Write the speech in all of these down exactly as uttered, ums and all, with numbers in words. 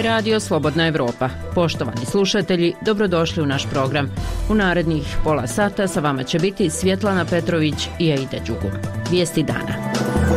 radio Slobodna Evropa. Poštovani slušatelji, dobrodošli u naš program. U narednih pola sata sa vama će biti Svjetlana Petrović i Aida Đugum. Vijesti dana.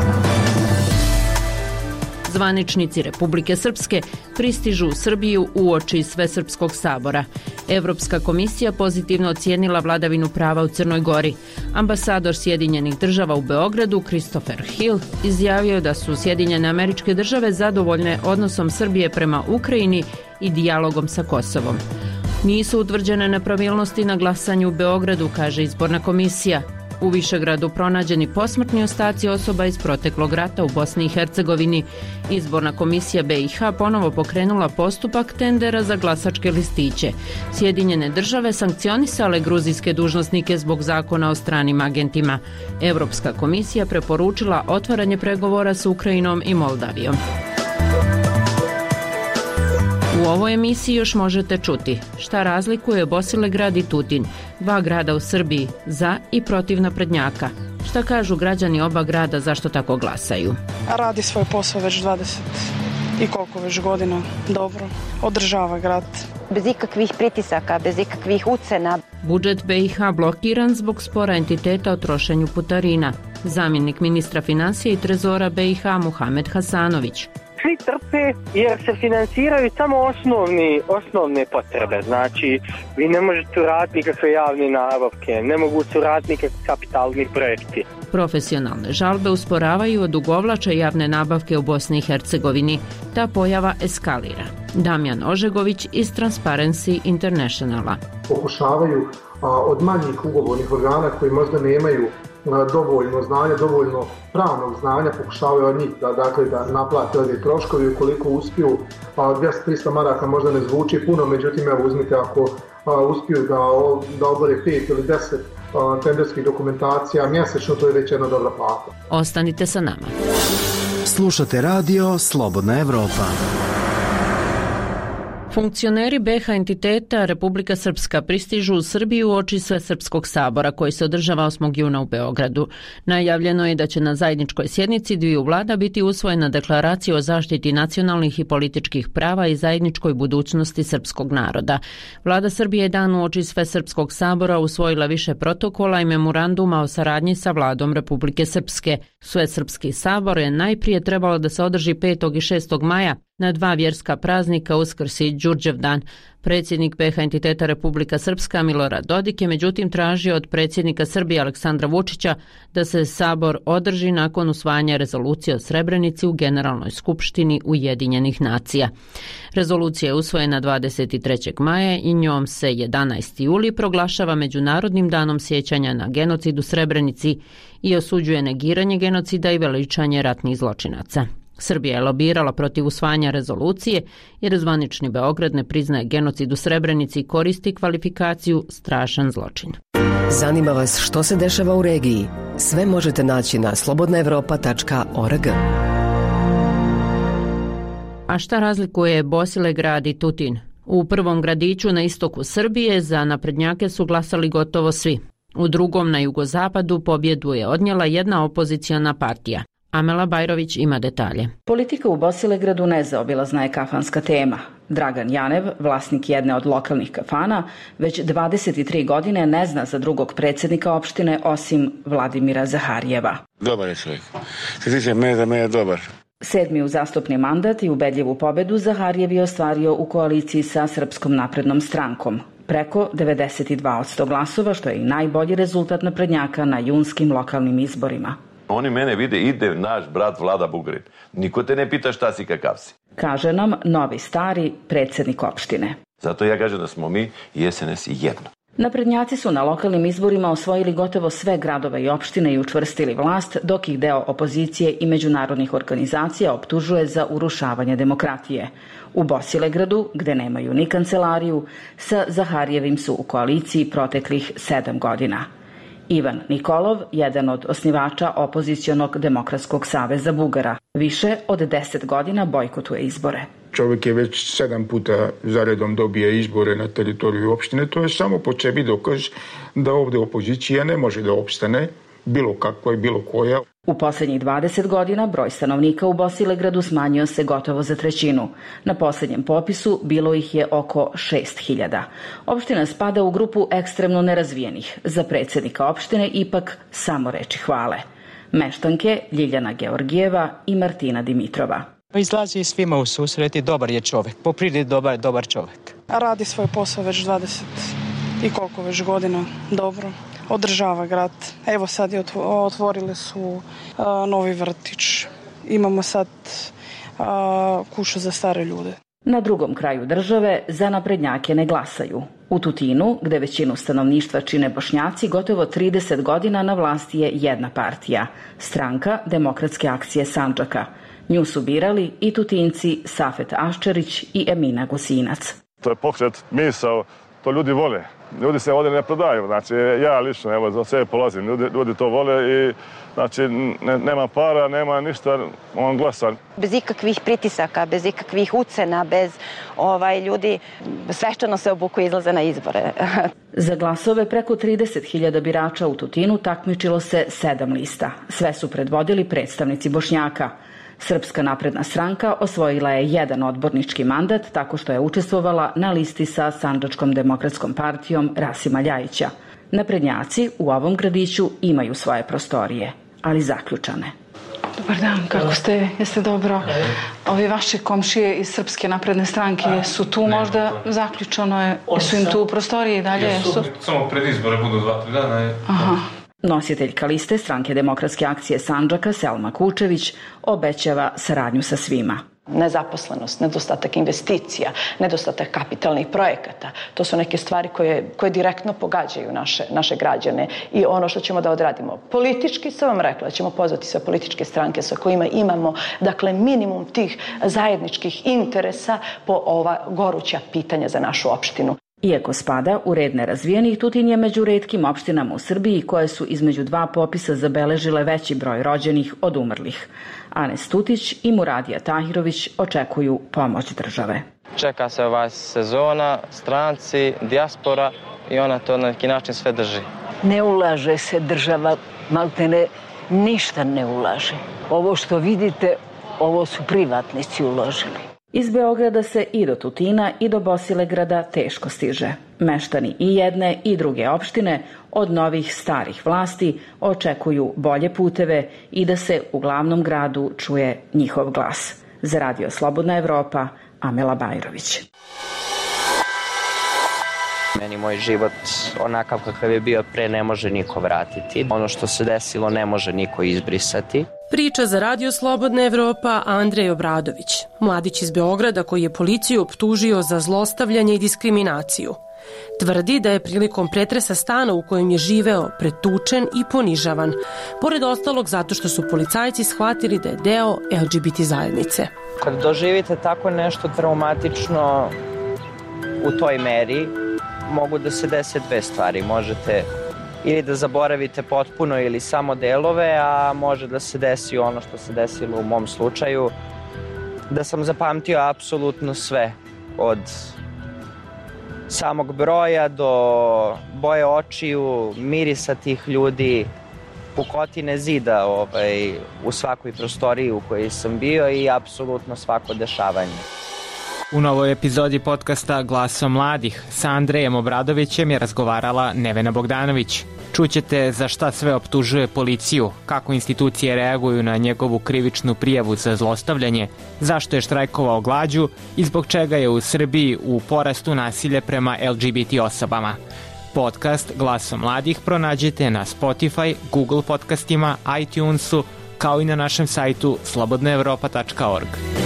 Zvaničnici Republike Srpske pristižu u Srbiju uoči Svesrpskog sabora. Evropska komisija pozitivno ocijenila vladavinu prava u Crnoj Gori. Ambasador Sjedinjenih država u Beogradu, Christopher Hill, izjavio da su Sjedinjene Američke države zadovoljne odnosom Srbije prema Ukrajini i dijalogom sa Kosovom. Nisu utvrđene nepravilnosti na glasanju u Beogradu, kaže izborna komisija. U Višegradu pronađeni posmrtni ostaci osoba iz proteklog rata u Bosni i Hercegovini. Izborna komisija B i H ponovo pokrenula postupak tendera za glasačke listiće. Sjedinjene države sankcionisale gruzijske dužnosnike zbog zakona o stranim agentima. Evropska komisija preporučila otvaranje pregovora s Ukrajinom i Moldavijom. U ovoj emisiji još možete čuti šta razlikuje Bosilegrad i Tutin, dva grada u Srbiji, za i protiv naprednjaka. Šta kažu građani oba grada, zašto tako glasaju? Radi svoj posao već dvadeset i koliko već godina, dobro, održava grad. Bez ikakvih pritisaka, bez ikakvih ucena. Budžet B i H blokiran zbog spora entiteta o trošenju putarina. Zamjenik ministra financija i trezora B i H Muhamed Hasanović. Svi trpe jer se finansiraju samo osnovni, osnovne potrebe. Znači, vi ne možete uraditi nikakve javne nabavke, ne mogu se uraditi nikakvi kapitalni projekti. Profesionalne žalbe usporavaju odugovlače javne nabavke u Bosni i Hercegovini. Ta pojava eskalira. Damjan Ožegović iz Transparency Internationala. Pokušavaju a, od manjih ugovornih organa koji možda nemaju dovoljno znanja, dovoljno pravnog znanja, pokušavaju od njih da, dakle, da naplate ove troškovi. Ukoliko uspiju, dvjesto do trista maraka možda ne zvuči puno, međutim, evo uzmite, ako a, uspiju da, da obore pet ili deset a, tenderskih dokumentacija mjesečno, to je već jedna dobra plata. Ostanite sa nama. Slušate radio Slobodna Evropa. Funkcioneri B i H entiteta Republika Srpska pristižu u Srbiju uoči Svesrpskog sabora koji se održava osmog juna u Beogradu. Najavljeno je da će na zajedničkoj sjednici dviju vlada biti usvojena deklaracija o zaštiti nacionalnih i političkih prava i zajedničkoj budućnosti srpskog naroda. Vlada Srbije je dan uoči Svesrpskog sabora usvojila više protokola i memoranduma o saradnji sa vladom Republike Srpske. Svesrpski sabor je najprije trebalo da se održi petog i šestog maja na dva vjerska praznika, Uskrs i Đurđevdan. Predsjednik B i H entiteta Republika Srpska Milorad Dodik je međutim tražio od predsjednika Srbije Aleksandra Vučića da se sabor održi nakon usvajanja rezolucije o Srebrenici u Generalnoj skupštini Ujedinjenih nacija. Rezolucija je usvojena dvadeset trećeg maja i njom se jedanaesti juli proglašava Međunarodnim danom sjećanja na genocid u Srebrenici i osuđuje negiranje genocida i veličanje ratnih zločinaca. Srbija je lobirala protiv usvajanja rezolucije jer zvanični Beograd ne priznaje genocid u Srebrenici i koristi kvalifikaciju strašan zločin. Zanima vas što se dešava u regiji? Sve možete naći na slobodna evropa tačka org. A šta razlikuje Bosilegrad i Tutin? U prvom gradiću na istoku Srbije za naprednjake su glasali gotovo svi. U drugom na jugozapadu pobjedu je odnijela jedna opoziciona partija. Amela Bajrović ima detalje. Politika u Bosilegradu nezaobilazna je kafanska tema. Dragan Janev, vlasnik jedne od lokalnih kafana, već dvadeset tri godine ne zna za drugog predsjednika opštine osim Vladimira Zaharijeva. Dobar je čovjek. Što tiče mene, da mene je dobar. Sedmi uzastopni mandat i ubedljivu pobedu Zaharijev je ostvario u koaliciji sa Srpskom naprednom strankom. Preko devedeset dva posto glasova, što je i najbolji rezultat naprednjaka na junskim lokalnim izborima. Oni mene vide, ide naš brat Vlada Bugarin. Niko te ne pita šta si, kakav si. Kaže nam novi stari predsjednik opštine. Zato ja kažem da smo mi i S N S jedno. Naprednjaci su na lokalnim izborima osvojili gotovo sve gradove i opštine i učvrstili vlast, dok ih deo opozicije i međunarodnih organizacija optužuje za urušavanje demokratije. U Bosilegradu, gde nemaju ni kancelariju, sa Zaharijevim su u koaliciji proteklih sedam godina. Ivan Nikolov, jedan od osnivača opozicionog Demokratskog saveza Bugara, više od deset godina bojkotuje izbore. Čovjek je već sedam puta zaredom dobije izbore na teritoriju opštine. To je samo po sebi dokaz da ovdje opozicija ne može da opstane bilo kakva i bilo koja. U posljednjih dvadeset godina broj stanovnika u Bosilegradu smanjio se gotovo za trećinu. Na posljednjem popisu bilo ih je oko šest hiljada. Opština spada u grupu ekstremno nerazvijenih. Za predsjednika opštine ipak samo reči hvale. Meštanke Ljiljana Georgijeva i Martina Dimitrova. Izlazi svima u susret i dobar je čovjek. Po prirodi dobar, dobar čovjek. Radi svoj posao već dvadeset i koliko već godina dobro. Održava grad. Evo sad je otvorili su uh, novi vrtić. Imamo sad uh, kuću za stare ljude. Na drugom kraju države za naprednjake ne glasaju. U Tutinu, gde većinu stanovništva čine Bošnjaci, gotovo trideset godina na vlasti je jedna partija, Stranka demokratske akcije Sandžaka. Nju su birali i Tutinci Safet Aščarić i Emina Gusinac. To je pokret, misao, to ljudi vole. Ljudi se ovdje ne prodaju, znači ja lično, evo, za sebe polazim, ljudi, ljudi to vole i znači ne, nema para, nema ništa, on glasa. Bez ikakvih pritisaka, bez ikakvih ucena, bez ovaj, ljudi svečano se obuku i izlaze na izbore. Za glasove preko trideset hiljada birača u Tutinu takmičilo se sedam lista. Sve su predvodili predstavnici Bošnjaka. Srpska napredna stranka osvojila je jedan odbornički mandat tako što je učestvovala na listi sa Sandžačkom demokratskom partijom Rasima Ljajića. Naprednjaci u ovom gradiću imaju svoje prostorije, ali zaključane. Dobar dan, kako ste? Jeste dobro? Ovi vaše komšije iz Srpske napredne stranke su tu možda zaključano je? Su im tu prostorije i dalje? Jesu, samo pred izbore budu dva, tri dana. Aha. Nositeljka liste Stranke demokratske akcije Sandžaka Selma Kučević obećava saradnju sa svima. Nezaposlenost, nedostatak investicija, nedostatak kapitalnih projekata. To su neke stvari koje, koje direktno pogađaju naše, naše građane i ono što ćemo da odradimo. Politički sam vam rekla, ćemo pozvati sve političke stranke sa kojima imamo dakle, minimum tih zajedničkih interesa po ova goruća pitanja za našu opštinu. Iako spada u red nerazvijenih, Tutin je među retkim opštinama u Srbiji koje su između dva popisa zabeležile veći broj rođenih od umrlih. Anes Tutić i Muradija Tahirović očekuju pomoć države. Čeka se ova sezona, stranci, dijaspora i ona to na neki način sve drži. Ne ulaže se država, maltene ništa ne ulaže. Ovo što vidite, ovo su privatnici uložili. Iz Beograda se i do Tutina i do Bosilegrada teško stiže. Meštani i jedne i druge opštine od novih starih vlasti očekuju bolje puteve i da se u glavnom gradu čuje njihov glas. Za Radio Slobodna Evropa, Amela Bajrović. Meni moj život onakav kakav je bio pre ne može niko vratiti. Ono što se desilo ne može niko izbrisati. Priča za Radio Slobodna Evropa Andrej Obradović, mladić iz Beograda koji je policiju optužio za zlostavljanje i diskriminaciju. Tvrdi da je prilikom pretresa stana u kojem je živeo pretučen i ponižavan, pored ostalog zato što su policajci shvatili da je deo el ge be te zajednice. Kad doživite tako nešto traumatično u toj meri, mogu da se dese dve stvari. Možete ili da zaboravite potpuno ili samo delove, a može da se desi ono što se desilo u mom slučaju, da sam zapamtio apsolutno sve, od samog broja do boje očiju, mirisa tih ljudi, pukotine zida ovaj, u svakoj prostoriji u kojoj sam bio i apsolutno svako dešavanje. U novoj epizodi podcasta Glaso mladih sa Andrejem Obradovićem je razgovarala Nevena Bogdanović. Čućete za šta sve optužuje policiju, kako institucije reaguju na njegovu krivičnu prijavu za zlostavljanje, zašto je štrajkovao glađu i zbog čega je u Srbiji u porastu nasilje prema el ge be te osobama. Podcast Glaso mladih pronađete na Spotify, Google podcastima, iTunesu, kao i na našem sajtu slobodna evropa tačka org.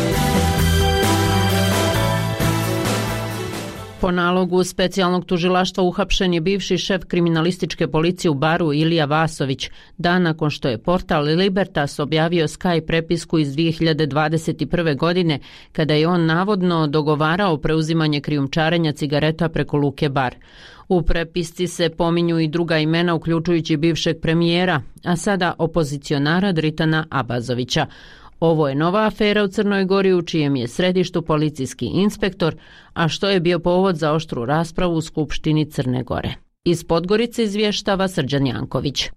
Po nalogu specijalnog tužilaštva uhapšen je bivši šef kriminalističke policije u Baru Ilija Vasović, dan nakon što je portal Libertas objavio Sky prepisku iz dvije hiljade dvadeset prve. godine, kada je on navodno dogovarao preuzimanje krijumčarenja cigareta preko luke Bar. U prepisci se pominju i druga imena, uključujući bivšeg premijera, a sada opozicionara Dritana Abazovića. Ovo je nova afera u Crnoj Gori u čijem je središtu policijski inspektor, a što je bio povod za oštru raspravu u Skupštini Crne Gore. Iz Podgorice izvještava Srđan Janković.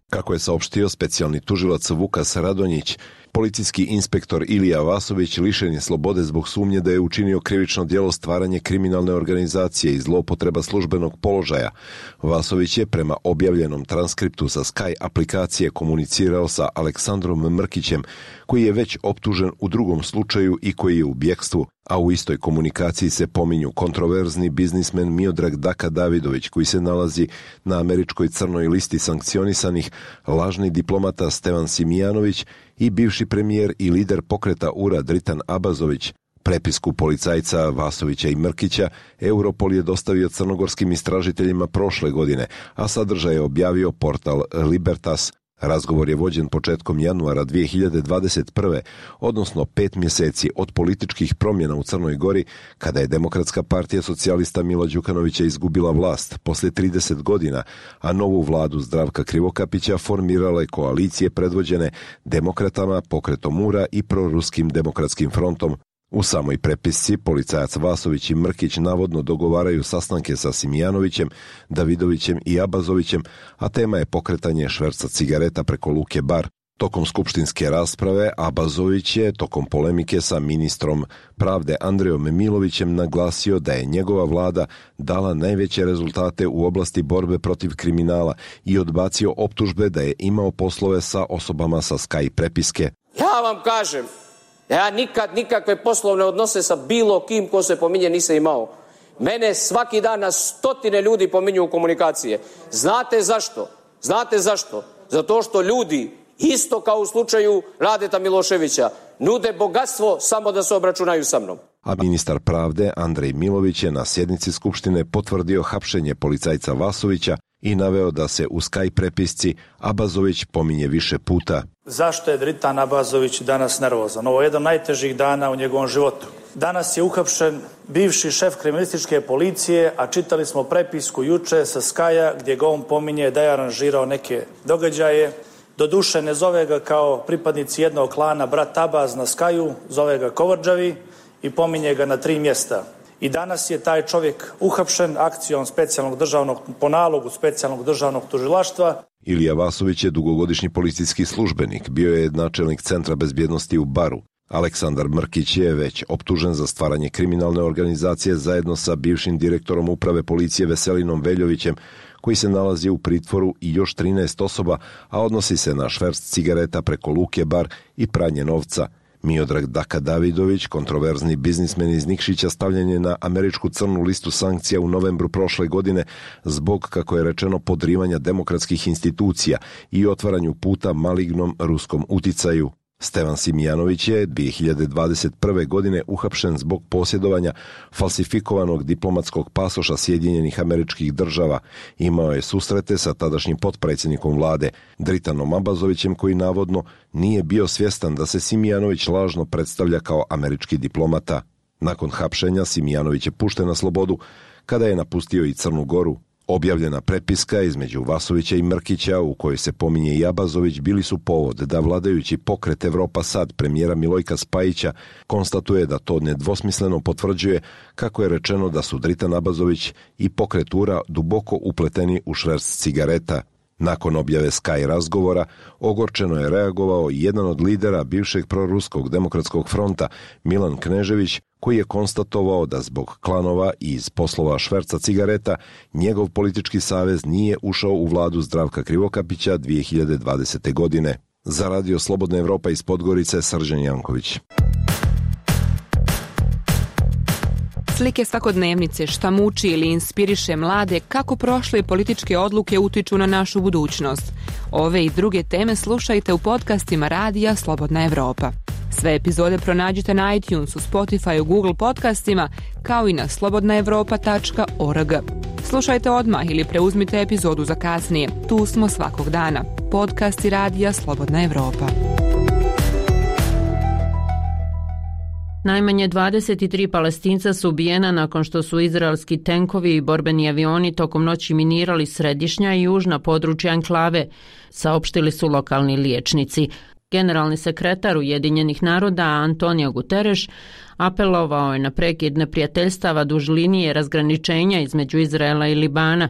Kako je saopštio specijalni tužilac Vukas Radonjić, policijski inspektor Ilija Vasović lišen je slobode zbog sumnje da je učinio krivično djelo stvaranje kriminalne organizacije i zloupotreba službenog položaja. Vasović je prema objavljenom transkriptu sa Sky aplikacije komunicirao sa Aleksandrom Mrkićem, koji je već optužen u drugom slučaju i koji je u bjekstvu, a u istoj komunikaciji se pominju kontroverzni biznismen Miodrag Daka Davidović, koji se nalazi na američkoj crnoj listi sankcionisanih, lažni diplomata Stevan Simijanović i bivši premijer i lider pokreta U R A Dritan Abazović. Prepisku policajca Vasovića i Mrkića Europol je dostavio crnogorskim istražiteljima prošle godine, a sadržaj je objavio portal Libertas. Razgovor je vođen početkom januara dvije hiljade dvadeset prve, odnosno pet mjeseci od političkih promjena u Crnoj Gori, kada je Demokratska partija socijalista Mila Đukanovića izgubila vlast poslije trideset godina, a novu vladu Zdravka Krivokapića formirale koalicije predvođene Demokratama, pokretom U R A i proruskim demokratskim frontom. U samoj prepisci policajac Vasović i Mrkić navodno dogovaraju sastanke sa Simijanovićem, Davidovićem i Abazovićem, a tema je pokretanje šverca cigareta preko Luke Bar. Tokom skupštinske rasprave Abazović je tokom polemike sa ministrom pravde Andrejom Milovićem naglasio da je njegova vlada dala najveće rezultate u oblasti borbe protiv kriminala i odbacio optužbe da je imao poslove sa osobama sa Sky prepiske. Ja vam kažem, ja nikad nikakve poslovne odnose sa bilo kim ko se pominje nisam imao. Mene svaki dan na stotine ljudi pominju u komunikacije. Znate zašto? Znate zašto? Zato što ljudi, isto kao u slučaju Radeta Miloševića, nude bogatstvo samo da se obračunaju sa mnom. A ministar pravde Andrej Milović je na sjednici Skupštine potvrdio hapšenje policajca Vasovića i naveo da se u Sky prepisci Abazović pominje više puta. Zašto je Dritan Abazović danas nervozan? Ovo je jedan od najtežih dana u njegovom životu. Danas je uhapšen bivši šef kriminalističke policije, a čitali smo prepisku juče sa Skya gdje ga on pominje da je aranžirao neke događaje. Doduše ne zove ga kao pripadnici jednog klana brat Abaz na Skyu, zove ga Kovrđavi i pominje ga na tri mjesta. I danas je taj čovjek uhapšen akcijom specijalnog državnog, po nalogu specijalnog državnog tužilaštva. Ilija Vasović je dugogodišnji policijski službenik, bio je načelnik Centra bezbjednosti u Baru. Aleksandar Mrkić je već optužen za stvaranje kriminalne organizacije zajedno sa bivšim direktorom uprave policije Veselinom Veljovićem, koji se nalazi u pritvoru, i još trinaest osoba, a odnosi se na šverc cigareta preko Luke Bar i pranje novca. Miodrag Daka Davidović, kontroverzni biznismen iz Nikšića, stavljen je na američku crnu listu sankcija u novembru prošle godine zbog, kako je rečeno, podrivanja demokratskih institucija i otvaranju puta malignom ruskom uticaju. Stevan Simijanović je dvije hiljade dvadeset prve. godine uhapšen zbog posjedovanja falsifikovanog diplomatskog pasoša Sjedinjenih Američkih Država. Imao je susrete sa tadašnjim potpredsjednikom vlade Dritanom Abazovićem, koji navodno nije bio svjestan da se Simijanović lažno predstavlja kao američki diplomata. Nakon hapšenja Simijanović je pušten na slobodu kada je napustio i Crnu Goru. Objavljena prepiska između Vasovića i Mrkića, u kojoj se pominje i Abazović, bili su povod da vladajući pokret Evropa Sad premijera Milojka Spajića konstatuje da to nedvosmisleno potvrđuje, kako je rečeno, da su Dritan Abazović i pokret U R A duboko upleteni u šverc cigareta. Nakon objave Sky razgovora, ogorčeno je reagovao i jedan od lidera bivšeg proruskog demokratskog fronta, Milan Knežević, koji je konstatovao da zbog klanova i iz poslova šverca cigareta njegov politički savez nije ušao u vladu Zdravka Krivokapića dvije hiljade dvadesete. godine. Za Radio Slobodna Evropa iz Podgorice, Srđan Janković. Slike svakodnevnice, šta muči ili inspiriše mlade, kako prošle političke odluke utiču na našu budućnost. Ove i druge teme slušajte u podcastima Radija Slobodna Evropa. Sve epizode pronađite na iTunesu, Spotify, Google podcastima, kao i na slobodna evropa tačka org. Slušajte odmah ili preuzmite epizodu za kasnije. Tu smo svakog dana. Podcasti Radija Slobodna Evropa. Najmanje dvadeset tri Palestinca su ubijena nakon što su izraelski tenkovi i borbeni avioni tokom noći minirali središnja i južna područja enklave, saopštili su lokalni liječnici. Generalni sekretar Ujedinjenih naroda Antonio Guterres apelovao je na prekid neprijateljstava duž linije razgraničenja između Izraela i Libana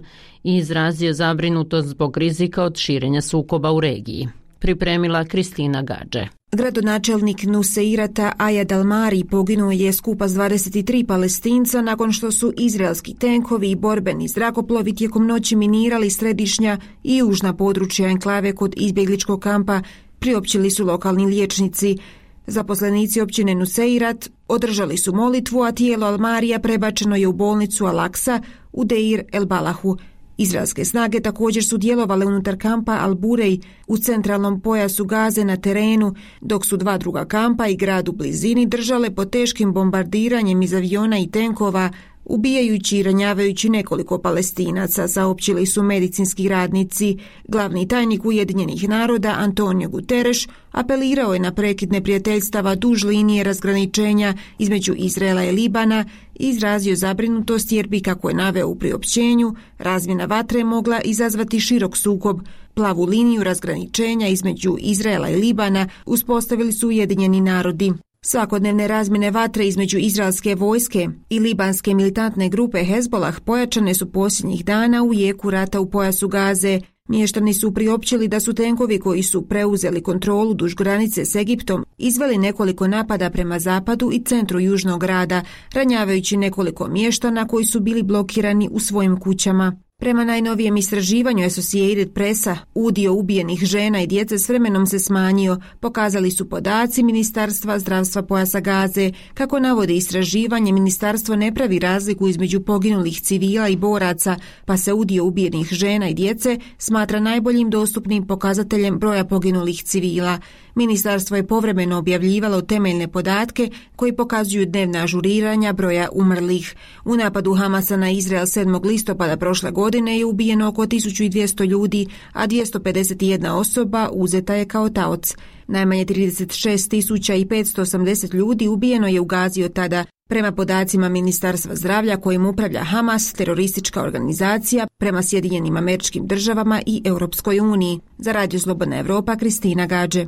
i izrazio zabrinutost zbog rizika od širenja sukoba u regiji. Pripremila Kristina Gadže. Gradonačelnik Nuseirata Ayad al-Mari poginuo je skupa s dvadeset tri Palestinca nakon što su izraelski tenkovi i borbeni zrakoplovi tijekom noći minirali središnja i južna područja enklave kod izbjegličkog kampa, priopćili su lokalni liječnici. Zaposlenici općine Nuseirat održali su molitvu, a tijelo al-Marija prebačeno je u bolnicu Al-Aqsa u Deir el-Balahu. Izraelske snage također su djelovale unutar kampa Al-Burej u centralnom pojasu Gaze na terenu, dok su dva druga kampa i grad u blizini držale pod teškim bombardiranjem iz aviona i tenkova, ubijajući i ranjavajući nekoliko Palestinaca, saopćili su medicinski radnici. Glavni tajnik Ujedinjenih naroda Antonio Guterres apelirao je na prekid neprijateljstava duž linije razgraničenja između Izraela i Libana i izrazio zabrinutost jer bi, kako je naveo u priopćenju, razmjena vatre mogla izazvati širok sukob. Plavu liniju razgraničenja između Izraela i Libana uspostavili su Ujedinjeni narodi. Svakodnevne razmjene vatre između izraelske vojske i libanske militantne grupe Hezbolah pojačane su posljednjih dana u jeku rata u pojasu Gaze. Mještani su priopćili da su tenkovi koji su preuzeli kontrolu duž granice s Egiptom izveli nekoliko napada prema zapadu i centru južnog grada, ranjavajući nekoliko mještana koji su bili blokirani u svojim kućama. Prema najnovijem istraživanju Associated Pressa, udio ubijenih žena i djece s vremenom se smanjio, pokazali su podaci Ministarstva zdravstva pojasa Gaze. Kako navodi istraživanje, ministarstvo ne pravi razliku između poginulih civila i boraca, pa se udio ubijenih žena i djece smatra najboljim dostupnim pokazateljem broja poginulih civila. Ministarstvo je povremeno objavljivalo temeljne podatke koji pokazuju dnevna ažuriranja broja umrlih. U napadu Hamasa na Izrael sedmog listopada prošle godine je ubijeno oko tisuću dvjesto ljudi, a dvjesto pedeset jedna osoba uzeta je kao taoc. Najmanje trideset šest tisuća petsto osamdeset ljudi ubijeno je u Gazi od tada. Prema podacima Ministarstva zdravlja kojim upravlja Hamas, teroristička organizacija, prema Sjedinjenim Američkim Državama i Europskoj uniji. Za Radio Slobodna Evropa, Kristina Gadže.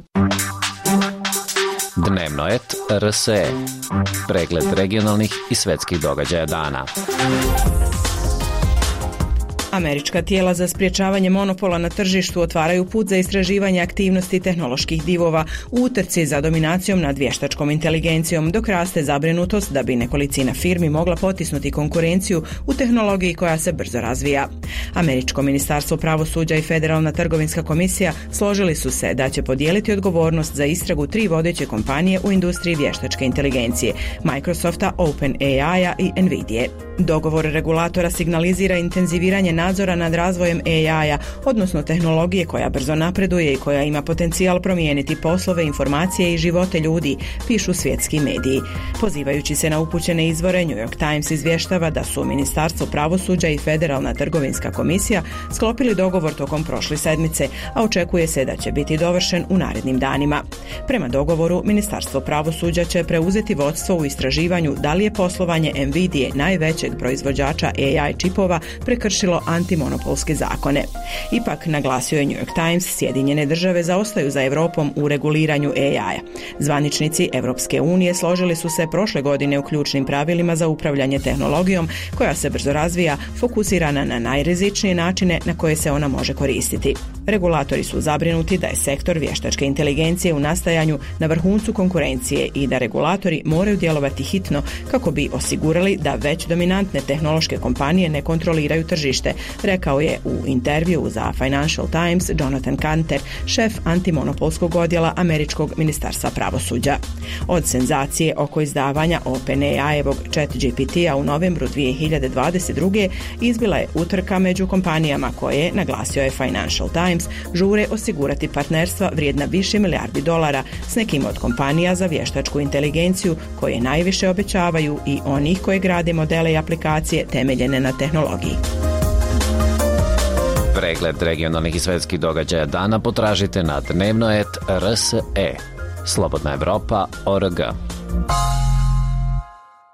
Dnevno et R S E. Pregled regionalnih i svetskih događaja dana. Američka tijela za sprječavanje monopola na tržištu otvaraju put za istraživanje aktivnosti tehnoloških divova u utrci za dominacijom nad vještačkom inteligencijom, dok raste zabrinutost da bi nekolicina firmi mogla potisnuti konkurenciju u tehnologiji koja se brzo razvija. Američko ministarstvo pravosuđa i Federalna trgovinska komisija složili su se da će podijeliti odgovornost za istragu tri vodeće kompanije u industriji vještačke inteligencije, Microsofta, OpenAI-a i Nvidia. Dogovor regulatora signalizira intenziviranje nadzora nad razvojem A I-a, odnosno tehnologije koja brzo napreduje i koja ima potencijal promijeniti poslove, informacije i živote ljudi, pišu svjetski mediji. Pozivajući se na upućene izvore, New York Times izvještava da su Ministarstvo pravosuđa i Federalna trgovinska komisija sklopili dogovor tokom prošle sedmice, a očekuje se da će biti dovršen u narednim danima. Prema dogovoru, Ministarstvo pravosuđa će preuzeti vodstvo u istraživanju da li je poslovanje Nvidia, najvećeg proizvođača A I čipova, prekršilo antimonopolske zakone. Ipak, naglasio je New York Times, Sjedinjene države zaostaju za Europom u reguliranju A I-a. Zvaničnici Europske unije složili su se prošle godine u ključnim pravilima za upravljanje tehnologijom koja se brzo razvija, fokusirana na najrizičnije načine na koje se ona može koristiti. Regulatori su zabrinuti da je sektor vještačke inteligencije u nastajanju na vrhuncu konkurencije i da regulatori moraju djelovati hitno kako bi osigurali da već dominantne tehnološke kompanije ne kontroliraju tržište, rekao je u intervju za Financial Times Jonathan Kanter, šef antimonopolskog odjela Američkog ministarstva pravosuđa. Od senzacije oko izdavanja OpenAI-evog Chat G P T-a u novembru dvije hiljade dvadeset druge izbila je utrka među kompanijama koje, naglasio je Financial Times, žure osigurati partnerstva vrijedna više milijardi dolara s nekim od kompanija za vještačku inteligenciju koje najviše obećavaju i onih koje grade modele i aplikacije temeljene na tehnologiji. Pregled regionalnih i svetskih događaja dana potražite na dnevno et R S E. Slobodna Evropa, O R G.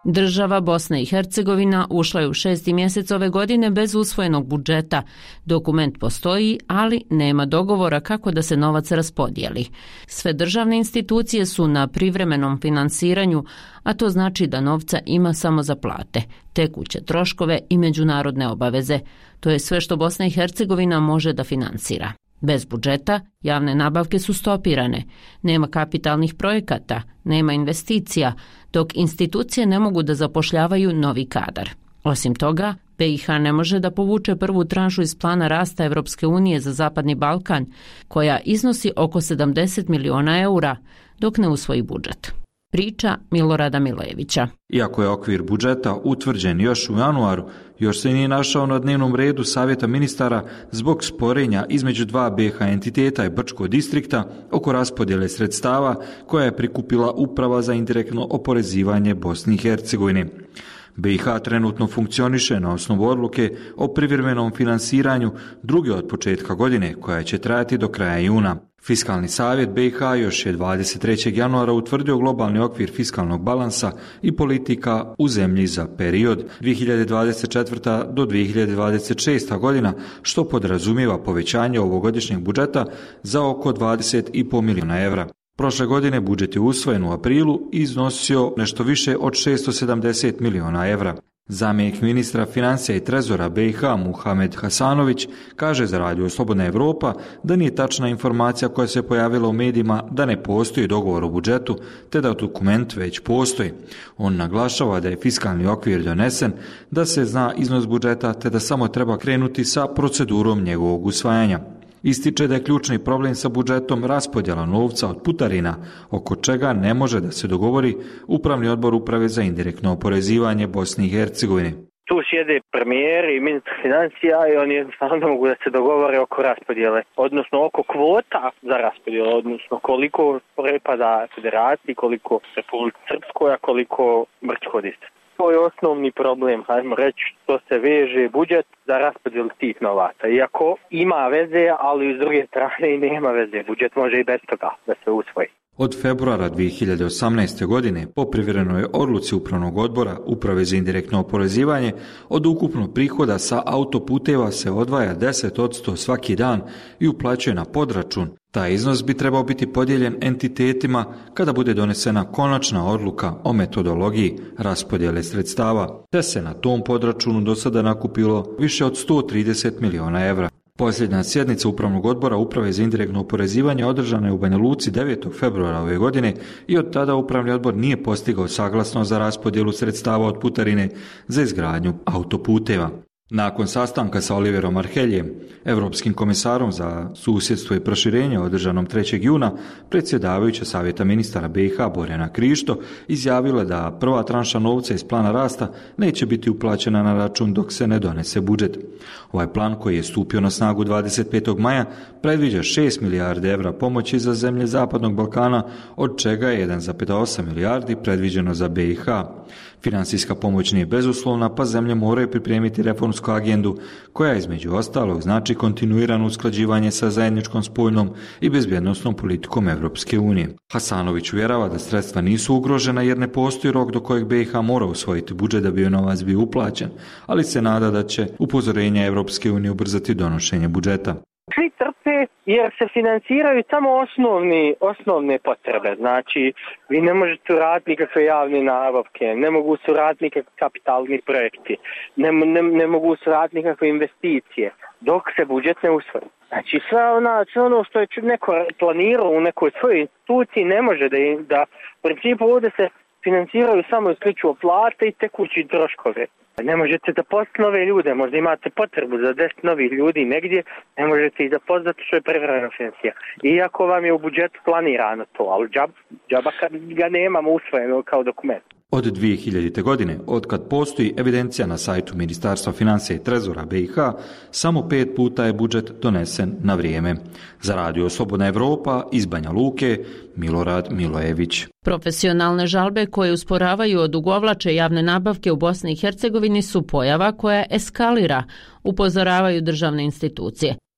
Država Bosna i Hercegovina ušla je u šesti mjesec ove godine bez usvojenog budžeta. Dokument postoji, ali nema dogovora kako da se novac raspodijeli. Sve državne institucije su na privremenom finansiranju, a to znači da novca ima samo za plate, tekuće troškove i međunarodne obaveze. To je sve što Bosna i Hercegovina može da finansira. Bez budžeta javne nabavke su stopirane, nema kapitalnih projekata, nema investicija, dok institucije ne mogu da zapošljavaju novi kadar. Osim toga, B i H ne može da povuče prvu tranšu iz plana rasta Evropske unije za Zapadni Balkan, koja iznosi oko sedamdeset miliona eura, dok ne usvoji budžet. Priča Milorada Milojevića. Iako je okvir budžeta utvrđen još u januaru, još se nije našao na dnevnom redu Savjeta ministara zbog sporenja između dva B i H entiteta i Brčkog distrikta oko raspodjele sredstava koja je prikupila Uprava za indirektno oporezivanje Bosne i Hercegovine. B i H trenutno funkcioniše na osnovu odluke o privremenom finansiranju druge od početka godine, koja će trajati do kraja juna. Fiskalni savjet B i H još je dvadeset trećeg januara utvrdio globalni okvir fiskalnog balansa i politika u zemlji za period dvije hiljade dvadeset četvrta do dvije hiljade dvadeset šesta godina, što podrazumijeva povećanje ovogodišnjeg budžeta za oko dvadeset i pol milijuna evra. Prošle godine budžet je usvojen u aprilu i iznosio nešto više od šesto sedamdeset miliona evra. Zamjenik ministra financija i trezora B i H Muhamed Hasanović kaže za Radio Slobodna Evropa da nije tačna informacija koja se pojavila u medijima da ne postoji dogovor o budžetu, te da dokument već postoji. On naglašava da je fiskalni okvir donesen, da se zna iznos budžeta, te da samo treba krenuti sa procedurom njegovog usvajanja. Ističe da je ključni problem sa budžetom raspodjela novca od putarina, oko čega ne može da se dogovori Upravni odbor Uprave za indirektno oporezivanje Bosne i Hercegovine. Tu sjede premijer i ministar financija i oni jednostavno ne mogu da se dogovore oko raspodjele, odnosno oko kvota za raspodjelu, odnosno koliko pripada federaciji, koliko Republici Srpskoj, a koliko Brčkog distrikta. To je osnovni problem, hajmo reći, što se veže budžet za raspodjelu tih novaca. Iako ima veze, ali s druge strane i nema veze. Budžet može i bez toga da se usvoji. Od februara dvije hiljade osamnaeste. godine po privremenoj odluci Upravnog odbora Uprave za indirektno oporezivanje od ukupnog prihoda sa autoputeva se odvaja deset posto svaki dan i uplaćuje na podračun. Taj iznos bi trebao biti podijeljen entitetima kada bude donesena konačna odluka o metodologiji raspodjele sredstava, te se na tom podračunu do sada nakupilo više od sto trideset miliona evra. Posljednja sjednica Upravnog odbora Uprave za indirektno oporezivanje održana je u Banja Luci devetog februara ove godine i od tada Upravni odbor nije postigao saglasnost za raspodjelu sredstava od putarine za izgradnju autoputeva. Nakon sastanka sa Oliverom Arheljem, Europskim komisarom za susjedstvo i proširenje održanom trećeg juna, predsjedavajuća Savjeta ministara B i H Borjana Krišto izjavila da prva tranša novca iz plana rasta neće biti uplaćena na račun dok se ne donese budžet. Ovaj plan, koji je stupio na snagu dvadeset petog maja, predviđa šest milijardi evra pomoći za zemlje Zapadnog Balkana, od čega je jedan zarez osam milijardi predviđeno za B i H. Finansijska pomoć nije bezuslovna, pa zemlje moraju pripremiti reformsku agendu koja između ostalog znači kontinuirano usklađivanje sa zajedničkom spoljnom i bezbjednosnom politikom Evropske unije. Hasanović uvjerava da sredstva nisu ugrožena jer ne postoji rok do kojeg B i H mora usvojiti budžet da bi novac bio uplaćen, ali se nada da će upozorenja Evropske unije ubrzati donošenje budžeta. Svi trpe jer se financiraju samo osnovni, osnovne potrebe. Znači, vi ne možete uraditi nikakve javne nabavke, ne mogu se uraditi nikakvi kapitalni projekti, ne, ne, ne mogu se uraditi nikakve investicije, dok se budžet ne usvoji. Znači, sve, ona, sve ono što je neko planirao u nekoj svojoj instituciji ne može da, da u principu ovdje se financiraju samo isključivo plate i tekući troškove. Ne možete zaposliti nove ljude, možda imate potrebu za deset novih ljudi negdje, ne možete ih zaposliti što je prevremena financija. Iako vam je u budžetu planirano to, ali džab, džaba kad ga nemamo usvojeno kao dokument. Od dvije hiljadite. godine, otkad postoji evidencija na sajtu Ministarstva financija i trezora B i H, samo pet puta je budžet donesen na vrijeme. Za Radio Slobodna Evropa iz Banja Luke, Milorad Milojević. Profesionalne žalbe koje usporavaju odugovlače javne nabavke u Bosni i Hercegovini su pojava koja eskalira, upozoravaju državne institucije.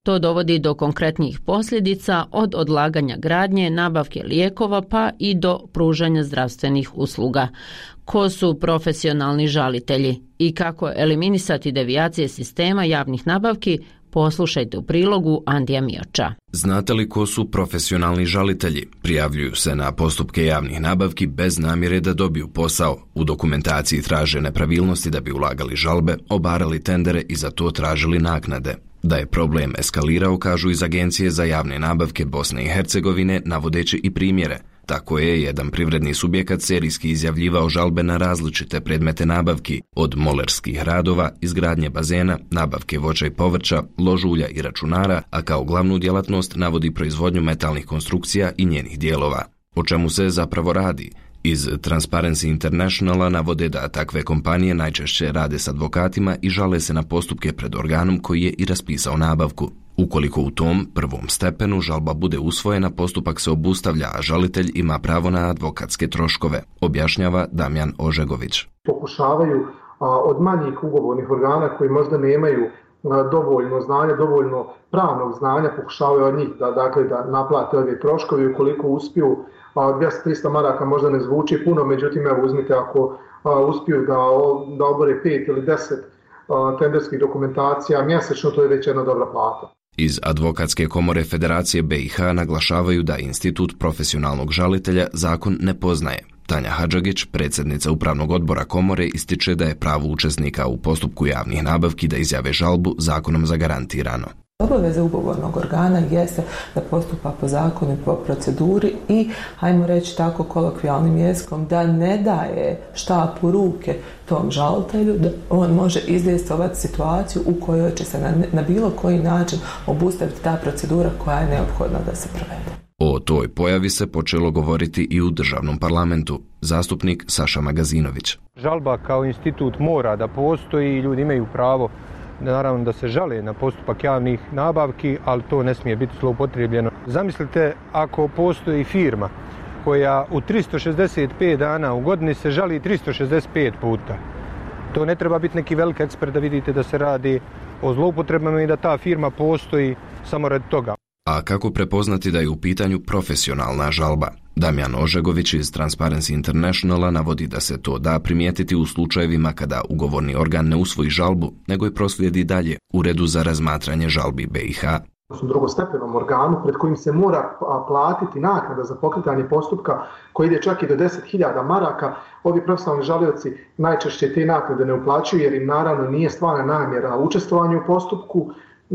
To dovodi do konkretnih posljedica od odlaganja gradnje, nabavke lijekova pa i do pružanja zdravstvenih usluga. Ko su profesionalni žalitelji i kako eliminisati devijacije sistema javnih nabavki, poslušajte u prilogu Andija Mioča. Znate li ko su profesionalni žalitelji? Prijavljuju se na postupke javnih nabavki bez namjere da dobiju posao. U dokumentaciji traže nepravilnosti da bi ulagali žalbe, obarali tendere i za to tražili naknade. Da je problem eskalirao, kažu iz Agencije za javne nabavke Bosne i Hercegovine, navodeći i primjere. Tako je jedan privredni subjekat serijski izjavljivao žalbe na različite predmete nabavki, od molerskih radova, izgradnje bazena, nabavke voća i povrća, ložulja i računara, a kao glavnu djelatnost navodi proizvodnju metalnih konstrukcija i njenih dijelova. O čemu se zapravo radi? Iz Transparency Internationala navode da takve kompanije najčešće rade s advokatima i žale se na postupke pred organom koji je i raspisao nabavku. Ukoliko u tom prvom stepenu žalba bude usvojena, postupak se obustavlja, a žalitelj ima pravo na advokatske troškove, objašnjava Damjan Ožegović. Pokušavaju a, od manjih ugovornih organa koji možda nemaju a, dovoljno znanja, dovoljno pravnog znanja, pokušavaju od njih da, dakle, da naplate ove troškove. Ukoliko uspiju, dvjesto do trista maraka možda ne zvuči puno, međutim, evo uzmite ako a, uspiju da, da obore pet ili deset a, tenderskih dokumentacija mjesečno, to je već jedna dobra plata. Iz Advokatske komore Federacije B i H naglašavaju da institut profesionalnog žalitelja zakon ne poznaje. Tanja Hadžagić, predsjednica upravnog odbora komore, ističe da je pravo učesnika u postupku javnih nabavki da izjave žalbu zakonom zagarantirano. Obaveza ugovornog organa jeste da postupa po zakonu i po proceduri i, hajmo reći tako kolokvijalnim jezikom, da ne daje štap u ruke tom žalitelju, da on može izdejstvovati situaciju u kojoj će se na, na bilo koji način obustaviti ta procedura koja je neophodna da se provede. O toj pojavi se počelo govoriti i u državnom parlamentu. Zastupnik Saša Magazinović. Žalba kao institut mora da postoji i ljudi imaju pravo naravno da se žale na postupak javnih nabavki, ali to ne smije biti zloupotrijebljeno. Zamislite ako postoji firma koja u tristo šezdeset pet dana u godini se žali tristo šezdeset pet puta. To ne treba biti neki veliki ekspert da vidite da se radi o zloupotrebama i da ta firma postoji samo radi toga. A kako prepoznati da je u pitanju profesionalna žalba? Damjan Ožegović iz Transparency Internationala navodi da se to da primijetiti u slučajevima kada ugovorni organ ne usvoji žalbu, nego je proslijedi dalje Uredu za razmatranje žalbi B i H. U drugostepenom organu pred kojim se mora platiti naknada za pokretanje postupka koji ide čak i do deset hiljada maraka, ovi profesionalni žalioci najčešće te naknade ne uplaćuju jer im naravno nije stvarna namjera učestvovanja u postupku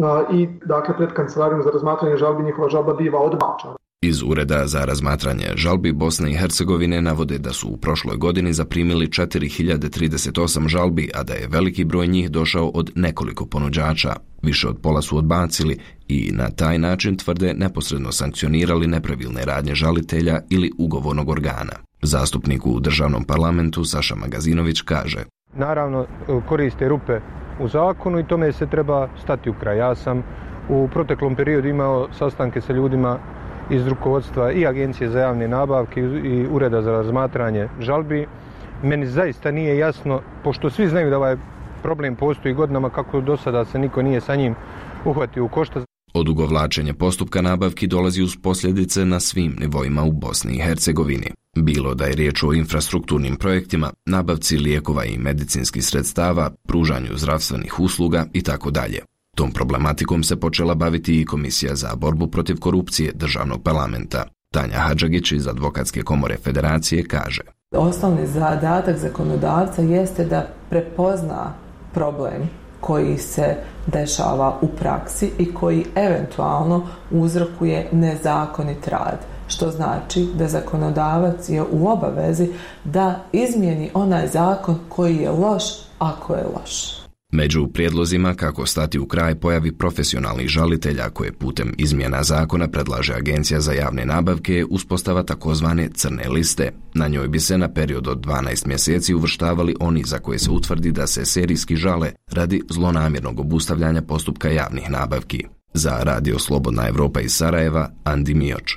i dakle pred kancelarijom za razmatranje žalbi njihova žalba biva odbačena. Iz Ureda za razmatranje žalbi Bosne i Hercegovine navode da su u prošloj godini zaprimili četiri hiljade trideset osam žalbi, a da je veliki broj njih došao od nekoliko ponuđača. Više od pola su odbacili i na taj način tvrde neposredno sankcionirali nepravilne radnje žalitelja ili ugovornog organa. Zastupnik u državnom parlamentu Saša Magazinović kaže: Naravno koriste rupe u zakonu i tome se treba stati u kraj. Ja sam u proteklom periodu imao sastanke sa ljudima iz rukovodstva i Agencije za javne nabavke i Ureda za razmatranje žalbi. Meni zaista nije jasno, pošto svi znaju da ovaj problem postoji godinama, kako do sada se niko nije sa njim uhvatio u koštac. Odugovlačenje postupka nabavki dolazi uz posljedice na svim nivoima u Bosni i Hercegovini. Bilo da je riječ o infrastrukturnim projektima, nabavci lijekova i medicinskih sredstava, pružanju zdravstvenih usluga i tako dalje. Tom problematikom se počela baviti i Komisija za borbu protiv korupcije državnog parlamenta. Tanja Hadžagić iz Advokatske komore Federacije kaže: Osnovni zadatak zakonodavca jeste da prepozna problem koji se dešava u praksi i koji eventualno uzrokuje nezakonit rad. Što znači da zakonodavac je u obavezi da izmijeni onaj zakon koji je loš ako je loš. Među prijedlozima kako stati u kraj pojavi profesionalnih žalitelja koje putem izmjena zakona predlaže Agencija za javne nabavke je uspostava takozvane crne liste. Na njoj bi se na period od dvanaest mjeseci uvrštavali oni za koje se utvrdi da se serijski žale radi zlonamjernog obustavljanja postupka javnih nabavki. Za Radio Slobodna Evropa iz Sarajeva, Andi Mioč.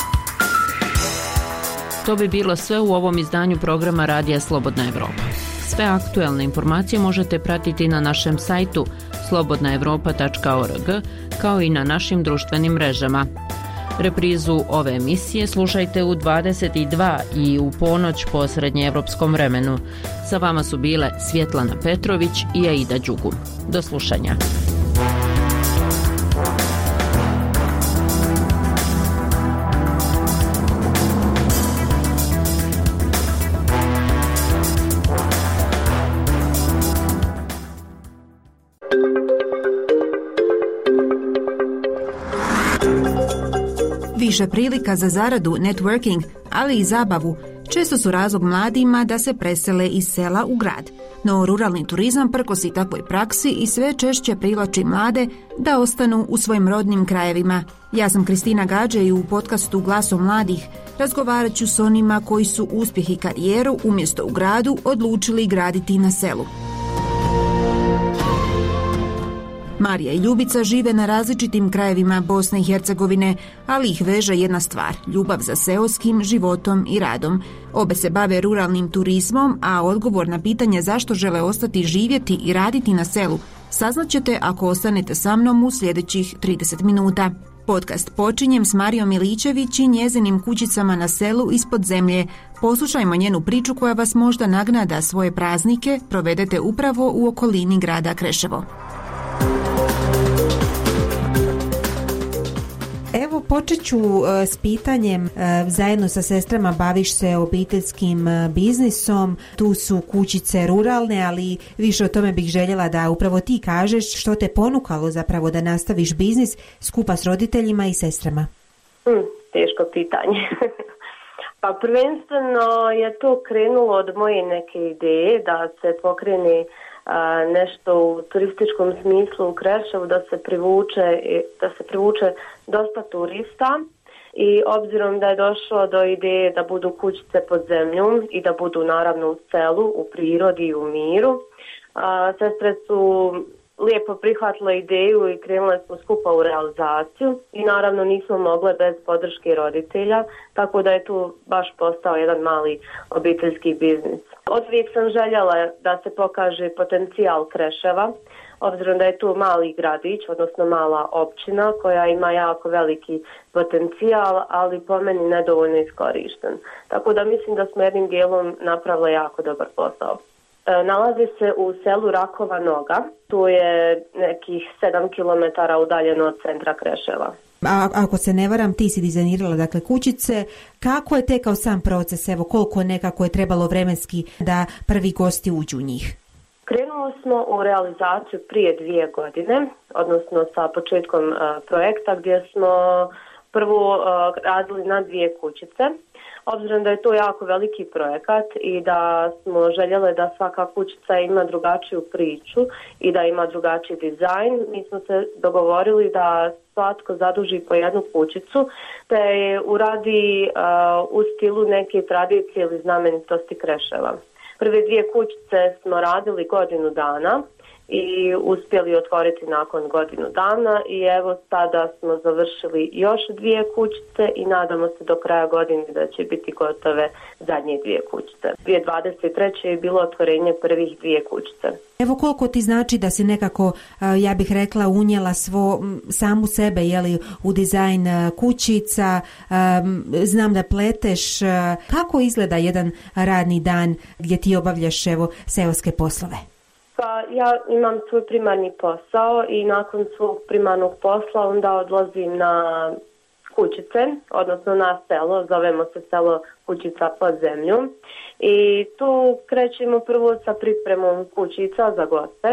To bi bilo sve u ovom izdanju programa Radija Slobodna Evropa. Sve aktuelne informacije možete pratiti na našem sajtu slobodna evropa tačka org kao i na našim društvenim mrežama. Reprizu ove emisije slušajte u dvadeset dva i u ponoć po srednjeevropskom vremenu. Sa vama su bile Svjetlana Petrović i Aida Đugu. Do slušanja. Više prilika za zaradu, networking, ali i zabavu često su razlog mladima da se presele iz sela u grad. No ruralni turizam prkosi takvoj praksi i sve češće privlači mlade da ostanu u svojim rodnim krajevima. Ja sam Kristina Gađe i u podcastu Glasom mladih razgovarat ću s onima koji su uspjeh i karijeru umjesto u gradu odlučili graditi na selu. Marija i Ljubica žive na različitim krajevima Bosne i Hercegovine, ali ih veže jedna stvar, ljubav za seoskim životom i radom. Obe se bave ruralnim turizmom, a odgovor na pitanje zašto žele ostati živjeti i raditi na selu saznaćete ako ostanete sa mnom u sljedećih trideset minuta. Podcast počinjem s Marijom Miličević i njezinim kućicama na selu ispod zemlje. Poslušajmo njenu priču koja vas možda nagna da svoje praznike provedete upravo u okolini grada Kreševo. Evo počet ću uh, s pitanjem, uh, zajedno sa sestrama baviš se obiteljskim uh, biznisom, tu su kućice ruralne, ali više o tome bih željela da upravo ti kažeš što te ponukalo zapravo da nastaviš biznis skupa s roditeljima i sestrama. Hmm, teško pitanje. Pa prvenstveno je to krenulo od moje neke ideje da se pokrene a, nešto u turističkom smislu u Kreševu, da se privuče da se privuče dosta turista i obzirom da je došlo do ideje da budu kućice pod zemljom i da budu naravno u selu, u prirodi i u miru, a, sestre su lijepo prihvatile ideju i krenule smo skupa u realizaciju i naravno nismo mogle bez podrške roditelja, tako da je tu baš postao jedan mali obiteljski biznis. Od uvijek sam željela da se pokaže potencijal Kreševa, obzirom da je tu mali gradić, odnosno mala općina koja ima jako veliki potencijal, ali po meni nedovoljno iskorišten. Tako da mislim da smo jednim dijelom napravili jako dobar posao. Nalazi se u selu Rakova Noga, tu je nekih sedam kilometara udaljeno od centra Kreševa. A ako se ne varam, ti si dizajnirala dakle kućice, kako je tekao sam proces, evo koliko nekako je trebalo vremenski da prvi gosti uđu u njih? Krenuli smo u realizaciju prije dvije godine, odnosno sa početkom uh, projekta gdje smo prvo uh, radili na dvije kućice. Obzirom da je to jako veliki projekat i da smo željeli da svaka kućica ima drugačiju priču i da ima drugačiji dizajn, mi smo se dogovorili da svatko zaduži po jednu kućicu te je uradi uh, u stilu neke tradicije ili znamenitosti Kreševa. Prve dvije kućice smo radili godinu dana i uspjeli otvoriti nakon godinu dana i evo sada smo završili još dvije kućice i nadamo se do kraja godine da će biti gotove zadnje dvije kućice. dvije tisuće dvadeset treće je bilo otvorenje prvih dvije kućice. Evo koliko ti znači da si nekako, ja bih rekla, unijela svo, samu sebe jeli, u dizajn kućica, znam da pleteš. Kako izgleda jedan radni dan gdje ti obavljaš evo, seoske poslove? Pa ja imam svoj primarni posao i nakon svog primarnog posla onda odlazim na kućice, odnosno na selo, zovemo se selo Kućica pod zemlju. I tu krećemo prvo sa pripremom kućica za goste.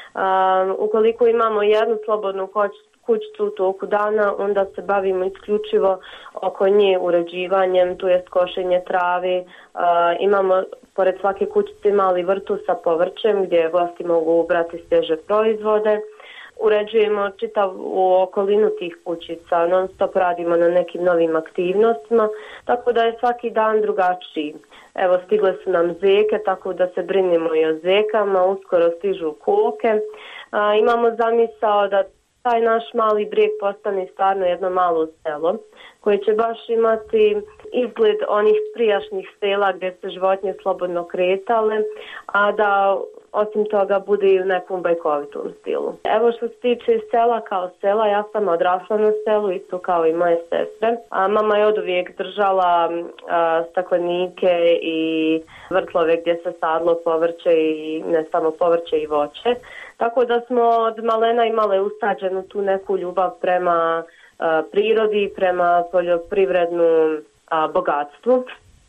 Um, ukoliko imamo jednu slobodnu kućicu u toku dana, onda se bavimo isključivo oko nje uređivanjem, tu jest košenje travi. Uh, imamo pored svake kućice mali vrtu sa povrćem gdje gosti mogu ubrati svježe proizvode. Uređujemo čitavu okolinu tih kućica, non stop radimo na nekim novim aktivnostima, tako da je svaki dan drugačiji. Evo, stigle su nam zeke, tako da se brinemo i o zekama, uskoro stižu koke. A, imamo zamisao da taj naš mali brijeg postane stvarno jedno malo selo koje će baš imati izgled onih prijašnjih sela gdje se životinje slobodno kretale, a da osim toga bude i u nekom bajkovitom stilu. Evo što se tiče sela kao sela, ja sam odrasla na selu, isto kao i moje sestre. A mama je oduvijek držala a, staklenike i vrtlove gdje se sadlo povrće i ne samo povrće i voće. Tako da smo od malena imale usađenu tu neku ljubav prema a, prirodi, prema poljoprivrednom a, bogatstvu.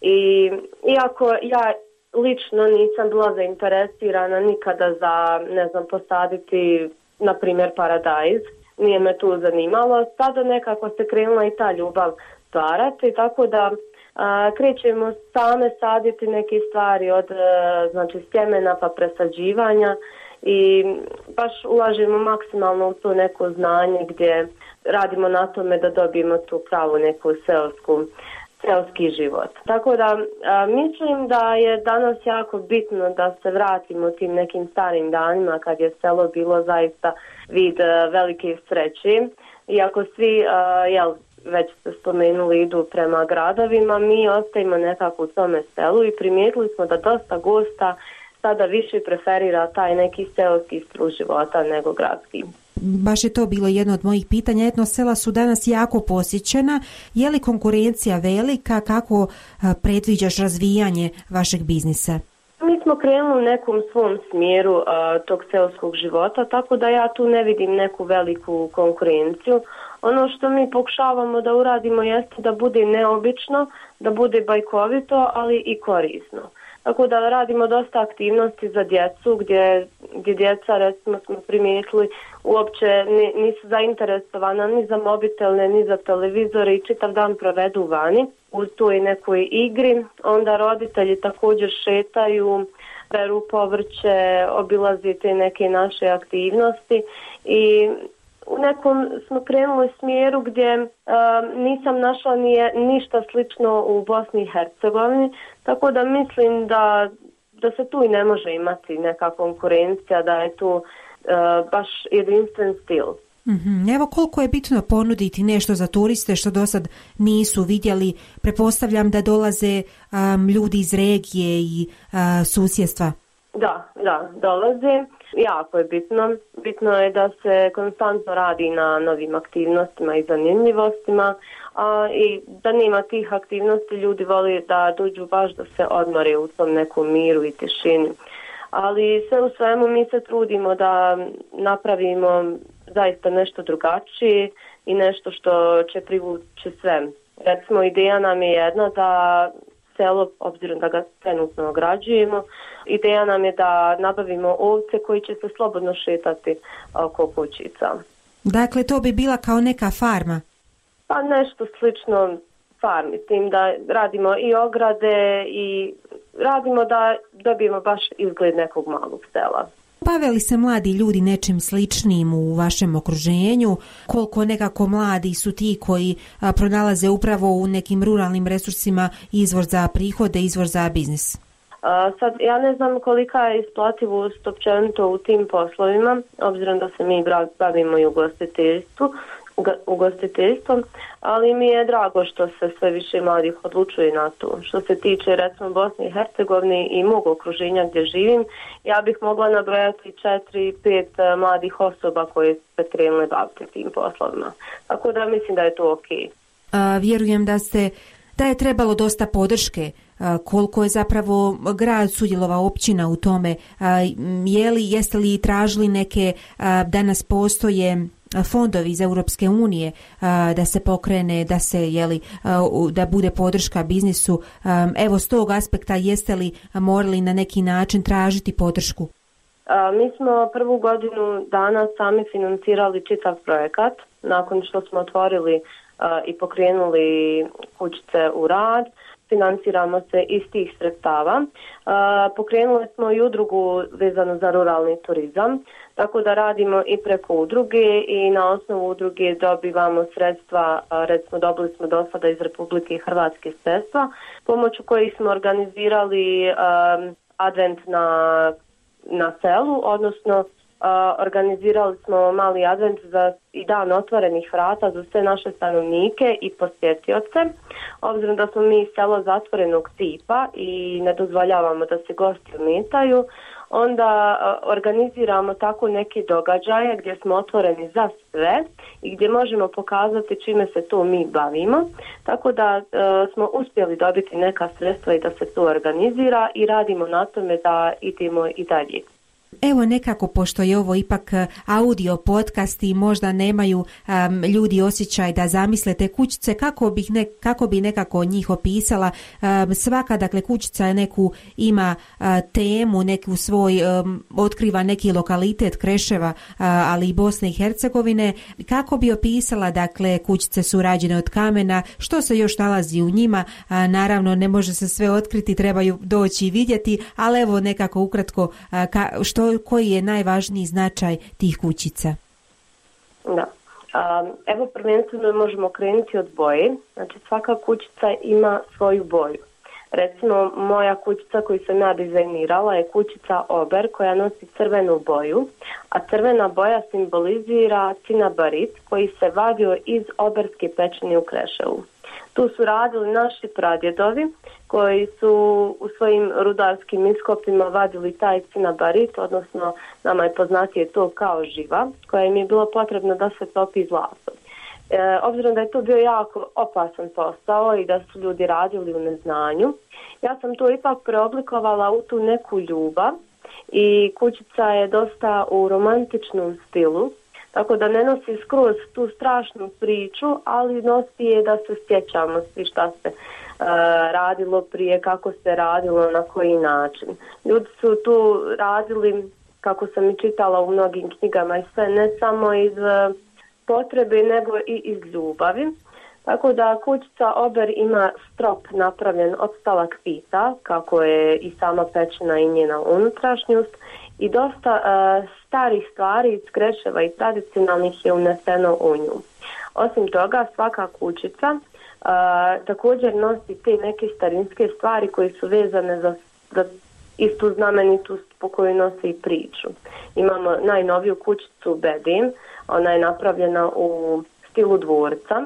I iako ja lično nisam bila zainteresirana nikada za, ne znam, posaditi, na primjer, paradajz. Nije me tu zanimalo. Sada nekako se krenula i ta ljubav stvarati, tako da a, krećemo same saditi neke stvari od a, znači, sjemena pa presađivanja i baš ulažemo maksimalno u to neko znanje gdje radimo na tome da dobijemo tu pravu neku seosku seoski život. Tako da a, mislim da je danas jako bitno da se vratimo tim nekim starim danima kad je selo bilo zaista vid a, velike sreće. Iako svi, a, jel, već ste spomenuli, idu prema gradovima, mi ostajemo nekako u tome selu i primijetili smo da dosta gosta sada više preferira taj neki seoski stil života nego gradski. Baš je to bilo jedno od mojih pitanja. Etno sela su danas jako posjećena. Je li konkurencija velika? Kako predviđaš razvijanje vašeg biznisa? Mi smo krenuli u nekom svom smjeru uh, tog seoskog života, tako da ja tu ne vidim neku veliku konkurenciju. Ono što mi pokušavamo da uradimo jeste da bude neobično, da bude bajkovito, ali i korisno. Tako da radimo dosta aktivnosti za djecu gdje, gdje djeca, recimo smo primijetili, uopće nisu zainteresovana ni za mobitelne, ni za televizore i čitav dan provedu vani u toj nekoj igri. Onda roditelji također šetaju, beru povrće, obilazi te neke naše aktivnosti i u nekom smo krenuli smjeru gdje uh, nisam našla nije ništa slično u Bosni i Hercegovini, tako da mislim da, da se tu i ne može imati neka konkurencija, da je tu uh, baš jedinstven stil. Mm-hmm. Evo koliko je bitno ponuditi nešto za turiste što do sad nisu vidjeli. Pretpostavljam da dolaze um, ljudi iz regije i uh, susjedstva. Da, da, dolaze. Jako je bitno. Bitno je da se konstantno radi na novim aktivnostima i zanimljivostima, a i da nema tih aktivnosti, ljudi voli da dođu baš da se odmore u tom nekom miru i tišini. Ali sve u svemu mi se trudimo da napravimo zaista nešto drugačije i nešto što će privući sve. Recimo, ideja nam je jedna da selo, obzirom da ga trenutno ograđujemo, ideja nam je da nabavimo ovce koji će se slobodno šetati oko kućica. Dakle, to bi bila kao neka farma? Pa nešto slično farmi, s tim da radimo i ograde i radimo da dobijemo baš izgled nekog malog sela. Bave li se mladi ljudi nečim sličnim u vašem okruženju? Koliko nekako mladi su ti koji a, pronalaze upravo u nekim ruralnim resursima izvor za prihode, izvor za biznis? A, sad, ja ne znam kolika je isplativost općenito u tim poslovima, obzirom da se mi bavimo i ugostiteljstvu, ugostiteljstvom, ali mi je drago što se sve više mladih odlučuje na to. Što se tiče recimo Bosne i Hercegovine i mog okruženja gdje živim, ja bih mogla nabrojati četiri, pet mladih osoba koje se krenule baviti tim poslovima. Tako da mislim da je to ok. A, vjerujem da ste da je trebalo dosta podrške. A, koliko je zapravo grad sudjelovao, općina u tome? A, je li, jeste li tražili neke, a, danas postoje fondovi iz Europske unije da se pokrene, da se jeli, da bude podrška biznisu. Evo, s tog aspekta jeste li morali na neki način tražiti podršku? Mi smo prvu godinu dana sami financirali čitav projekat nakon što smo otvorili i pokrenuli kućice u rad. Financiramo se iz tih sredstava. Pokrenuli smo i udrugu vezanu za ruralni turizam, tako da radimo i preko udruge i na osnovu udruge dobivamo sredstva, recimo dobili smo do sada iz Republike Hrvatske sredstva, pomoću kojih smo organizirali um, advent na, na selu, odnosno organizirali smo mali advent za i dan otvorenih vrata za sve naše stanovnike i posjetioce. Obzirom da smo mi selo zatvorenog tipa i ne dozvoljavamo da se gosti umetaju, onda organiziramo tako neke događaje gdje smo otvoreni za sve i gdje možemo pokazati čime se to mi bavimo. Tako da e, smo uspjeli dobiti neka sredstva i da se to organizira i radimo na tome da idemo i dalje. Evo nekako, pošto je ovo ipak audio podcast i možda nemaju um, ljudi osjećaj da zamisle te kućice, kako, bih ne, kako bi nekako njih opisala? Um, svaka, dakle, kućica neku ima uh, temu, neku svoj, um, otkriva neki lokalitet Kreševa, uh, ali i Bosne i Hercegovine. Kako bi opisala, dakle, kućice su rađene od kamena, što se još nalazi u njima? Uh, naravno, ne može se sve otkriti, trebaju doći i vidjeti, ali evo nekako ukratko, uh, ka, što koji je najvažniji značaj tih kućica? Da. Evo prvenstveno možemo krenuti od boje. Znači svaka kućica ima svoju boju. Recimo moja kućica koju sam ja dizajnirala je kućica Ober koja nosi crvenu boju, a crvena boja simbolizira cinabarit koji se vadio iz oberske pećine u Kreševu. Tu su radili naši pradjedovi koji su u svojim rudarskim iskopima vadili taj cinabarit, odnosno nama je poznatije to kao živa, koja im je bilo potrebno da se topi zlatom. E, obzirom da je to bio jako opasan posao i da su ljudi radili u neznanju, ja sam to ipak preoblikovala u tu neku ljubav i kućica je dosta u romantičnom stilu, tako da ne nosi skroz tu strašnu priču, ali nosi je da se sjećamo svi šta se uh, radilo prije, kako se radilo, na koji način. Ljudi su tu radili, kako sam i čitala u mnogim knjigama, i sve ne samo iz uh, potrebe, nego i iz ljubavi. Tako da kućica Ober ima strop napravljen od stalakpita, kako je i sama pećina i njena unutrašnjost, i dosta uh, starih stvari iz Kreševa i tradicionalnih je uneseno u nju. Osim toga, svaka kućica uh, također nosi te neke starinske stvari koje su vezane za, za istu znamenitost po kojoj nosi i priču. Imamo najnoviju kućicu Bedim, ona je napravljena u stilu dvorca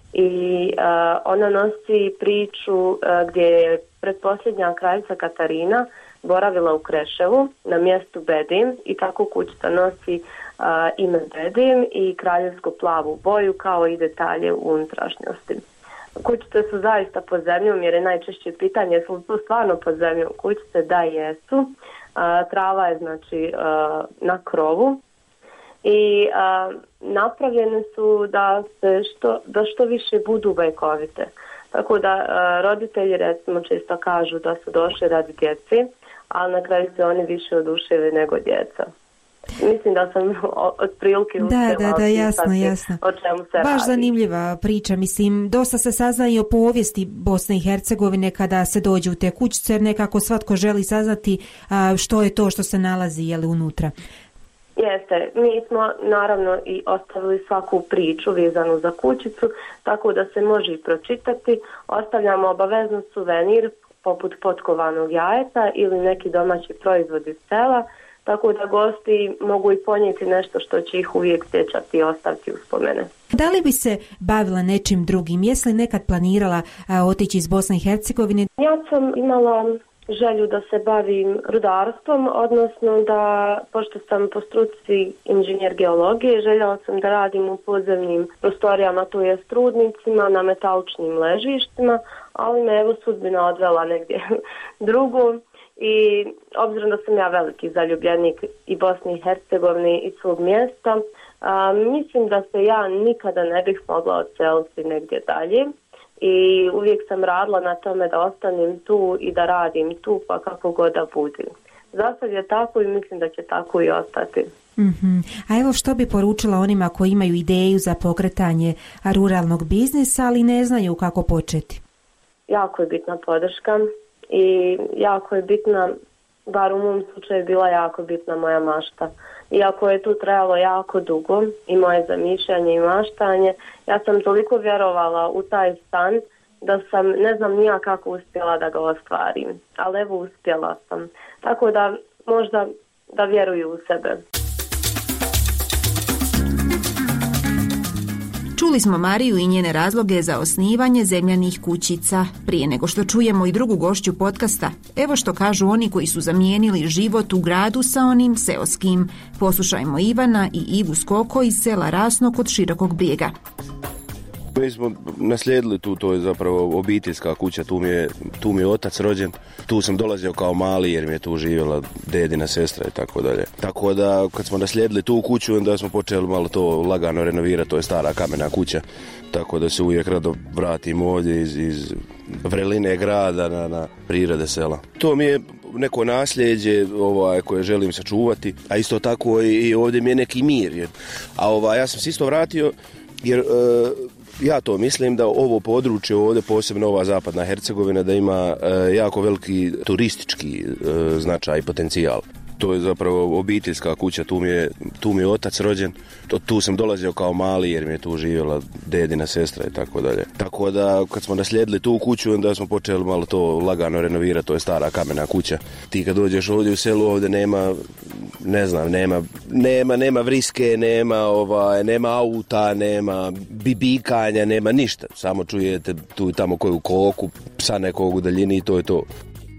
i uh, ona nosi priču uh, gdje je pretposljednja kraljica Katarina boravila u Kreševu na mjestu Bedim i tako kućica nosi uh, ime Bedim i kraljevsku plavu boju kao i detalje u unutrašnjosti. Kućice su zaista pod zemljom jer je najčešće pitanje su tu stvarno pod zemljom. Kućice da jesu, uh, trava je znači uh, na krovu i uh, napravljene su da se što, da što više budu vekovite. Tako da uh, roditelji recimo često kažu da su došli radi djeci, ali na kraju se oni više oduševe nego djeca. Mislim da sam od prilike uspjela. Da, da, da, jasno, jasno. O čemu se Baš radi. Zanimljiva priča, mislim, dosta se sazna i o povijesti Bosne i Hercegovine kada se dođe u te kućice, jer nekako svatko želi saznati a, što je to što se nalazi jeli, unutra. Jeste, mi smo naravno i ostavili svaku priču vezanu za kućicu, tako da se može i pročitati. Ostavljamo obavezno suvenir poput potkovanog jajeta ili neki domaći proizvod iz sela, tako da gosti mogu i ponijeti nešto što će ih uvijek sjećati i ostaviti uspomene. Da li bi se bavila nečim drugim? Jesi li nekad planirala a, otići iz Bosne i Hercegovine? Ja sam imala želju da se bavim rudarstvom, odnosno da, pošto sam po struci inženjer geologije, željela sam da radim u podzemnim prostorijama, to je rudnicima, na metalčnim ležištima, ali me evo sudbina odvela negdje drugo. I obzirom da sam ja veliki zaljubljenik i Bosne i Hercegovine i svog mjesta, a, mislim da se ja nikada ne bih mogla odseliti negdje dalje i uvijek sam radila na tome da ostanem tu i da radim tu pa kako god da budim. Za sad je tako i mislim da će tako i ostati. Mm-hmm. A evo što bi poručila onima koji imaju ideju za pokretanje ruralnog biznisa, ali ne znaju kako početi? Jako je bitna podrška. I jako je bitna, bar u mom slučaju bila jako bitna moja mašta. Iako je tu trajalo jako dugo i moje zamišljanje i maštanje, ja sam toliko vjerovala u taj san da sam, ne znam nija kako uspjela da ga ostvarim, ali evo uspjela sam. Tako da možda da vjeruju u sebe. Čuli smo Mariju i njene razloge za osnivanje zemljanih kućica. Prije nego što čujemo i drugu gošću podcasta, evo što kažu oni koji su zamijenili život u gradu sa onim seoskim. Poslušajmo Ivana i Ivu Skoko iz sela Rasno kod Širokog Brijega. Mi smo naslijedili tu, to je zapravo obiteljska kuća, tu mi je, tu mi je otac rođen, tu sam dolazio kao mali jer mi je tu živjela dedina sestra i tako dalje. Tako da kad smo naslijedili tu kuću, onda smo počeli malo to lagano renovirati, to je stara kamena kuća, tako da se uvijek rado vratim ovdje iz, iz vreline grada na, na prirode sela. To mi je neko nasljeđe ovaj, koje želim sačuvati, a isto tako i ovdje mi je neki mir. Jer, a ovaj, ja sam se isto vratio jer e, ja to mislim da ovo područje ovdje, posebno ova zapadna Hercegovina, da ima e, jako veliki turistički e, značaj i potencijal. To je zapravo obiteljska kuća, tu mi je, tu mi je otac rođen, to, tu sam dolazio kao mali jer mi je tu živjela dedina sestra i tako dalje. Tako da kad smo naslijedili tu kuću, onda smo počeli malo to lagano renovirati, to je stara kamena kuća. Ti kad dođeš ovdje u selu, ovdje nema, ne znam, nema, nema, nema vriske, nema, ovaj, nema auta, nema bibikanja, nema ništa. Samo čujete tu i tamo koju koku, psa nekog u daljini i to je to.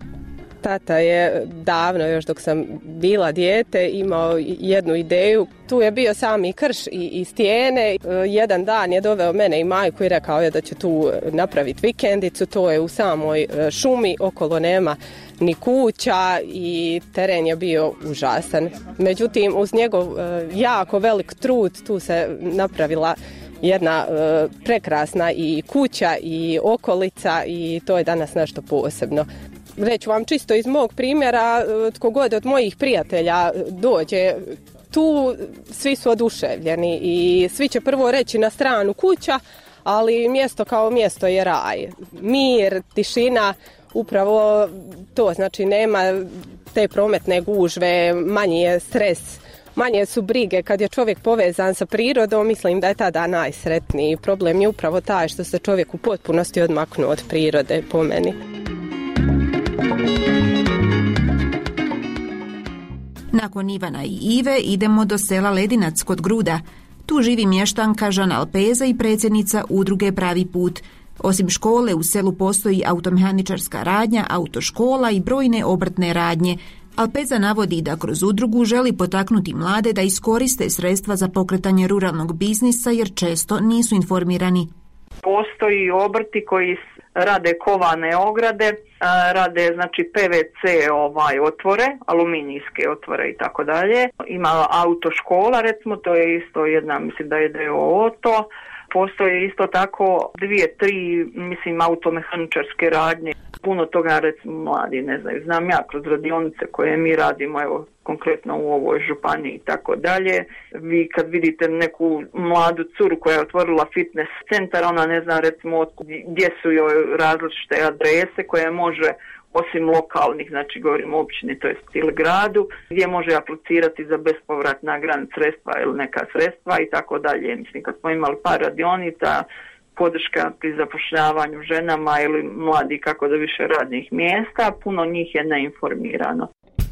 Tata je davno, još dok sam bila dijete, imao jednu ideju. Tu je bio sami krš i, i stijene. Jedan dan je doveo mene i majku i rekao je da će tu napraviti vikendicu. To je u samoj šumi, okolo nema ni kuća i teren je bio užasan. Međutim, uz njegov jako velik trud tu se napravila jedna prekrasna i kuća i okolica i to je danas nešto posebno. Reću vam čisto iz mog primjera, tko god od mojih prijatelja dođe tu, svi su oduševljeni i svi će prvo reći na stranu kuća, ali mjesto kao mjesto je raj. Mir, tišina, upravo to, znači nema te prometne gužve, manji je stres, manje su brige. Kad je čovjek povezan sa prirodom, mislim da je tada najsretniji. Problem je upravo taj što se čovjek u potpunosti odmaknuo od prirode, po meni. Nakon Ivana i Ive idemo do sela Ledinac kod Gruda. Tu živi mještanka Žana Alpeza i predsjednica udruge Pravi put. Osim škole u selu postoji automehaničarska radnja, autoškola i brojne obrtne radnje. Alpeza navodi da kroz udrugu želi potaknuti mlade da iskoriste sredstva za pokretanje ruralnog biznisa jer često nisu informirani. Postoji obrti koji rade kovane ograde, rade znači P V C ovaj otvore, aluminijske otvore i tako dalje. Ima autoškola, recimo, to je isto jedna, mislim da je D O O to. Postoje isto tako dvije, tri, mislim, automehaničarske radnje. Puno toga, recimo, mladi ne znaju. Znam ja kroz radionice koje mi radimo, evo, konkretno u ovoj županiji i tako dalje. Vi kad vidite neku mladu curu koja je otvorila fitness centar, ona ne zna, recimo, gdje su joj različite adrese koje može, osim lokalnih, znači govorimo o općini, to je stil gradu, gdje može aplicirati za bespovratna grant sredstva ili neka sredstva i tako dalje. Mislim, kad smo imali par radionica, podrška pri zapošljavanju ženama ili mladi kako do više radnih mjesta, puno njih je neinformirano.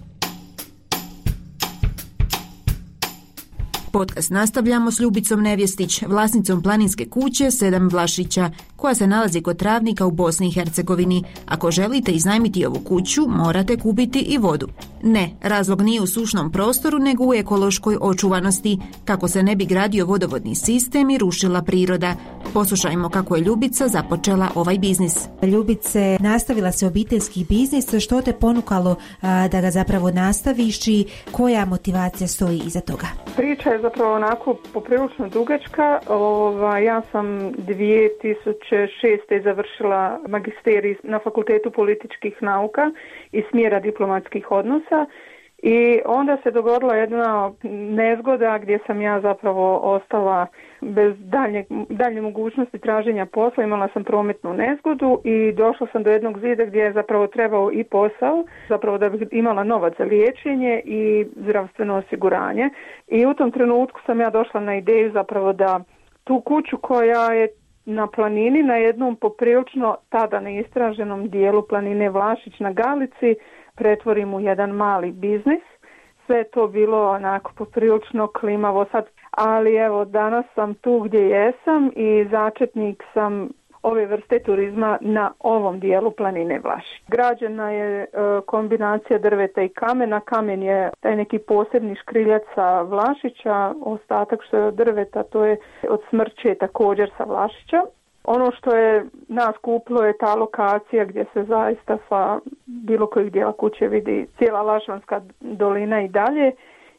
Podcast nastavljamo s Ljubicom Nevjestić, vlasnicom planinske kuće Sedam Vlašića, koja se nalazi kod Travnika u Bosni i Hercegovini. Ako želite iznajmiti ovu kuću, morate kupiti i vodu. Ne, razlog nije u sušnom prostoru, nego u ekološkoj očuvanosti, kako se ne bi gradio vodovodni sistem i rušila priroda. Poslušajmo kako je Ljubica započela ovaj biznis. Ljubice, nastavila se obiteljski biznis, što te ponukalo a, da ga zapravo nastaviš i koja motivacija stoji iza toga? Priča je zapravo onako poprilično dugačka. Ova, ja sam dvije tisuće šeste. završila magisterij na Fakultetu političkih nauka i smjera diplomatskih odnosa i onda se dogodila jedna nezgoda gdje sam ja zapravo ostala bez daljnje, daljnje mogućnosti traženja posla. Imala sam prometnu nezgodu i došla sam do jednog zida gdje je zapravo trebao i posao, zapravo da bih imala novac za liječenje i zdravstveno osiguranje. I u tom trenutku sam ja došla na ideju zapravo da tu kuću koja je na planini, na jednom poprilično tada neistraženom dijelu planine Vlašić na Galici, pretvorim u jedan mali biznis. Sve je to bilo onako poprilično klimavo. Sad, ali evo danas sam tu gdje jesam i začetnik sam ove vrste turizma na ovom dijelu planine Vlašić. Građena je e, kombinacija drveta i kamena. Kamen je taj neki posebni škriljac sa Vlašića, ostatak što je od drveta to je od smrče također sa Vlašića. Ono što je nas kupilo je ta lokacija gdje se zaista sa bilo kojeg dijela kuće vidi cijela Lašvanska dolina i dalje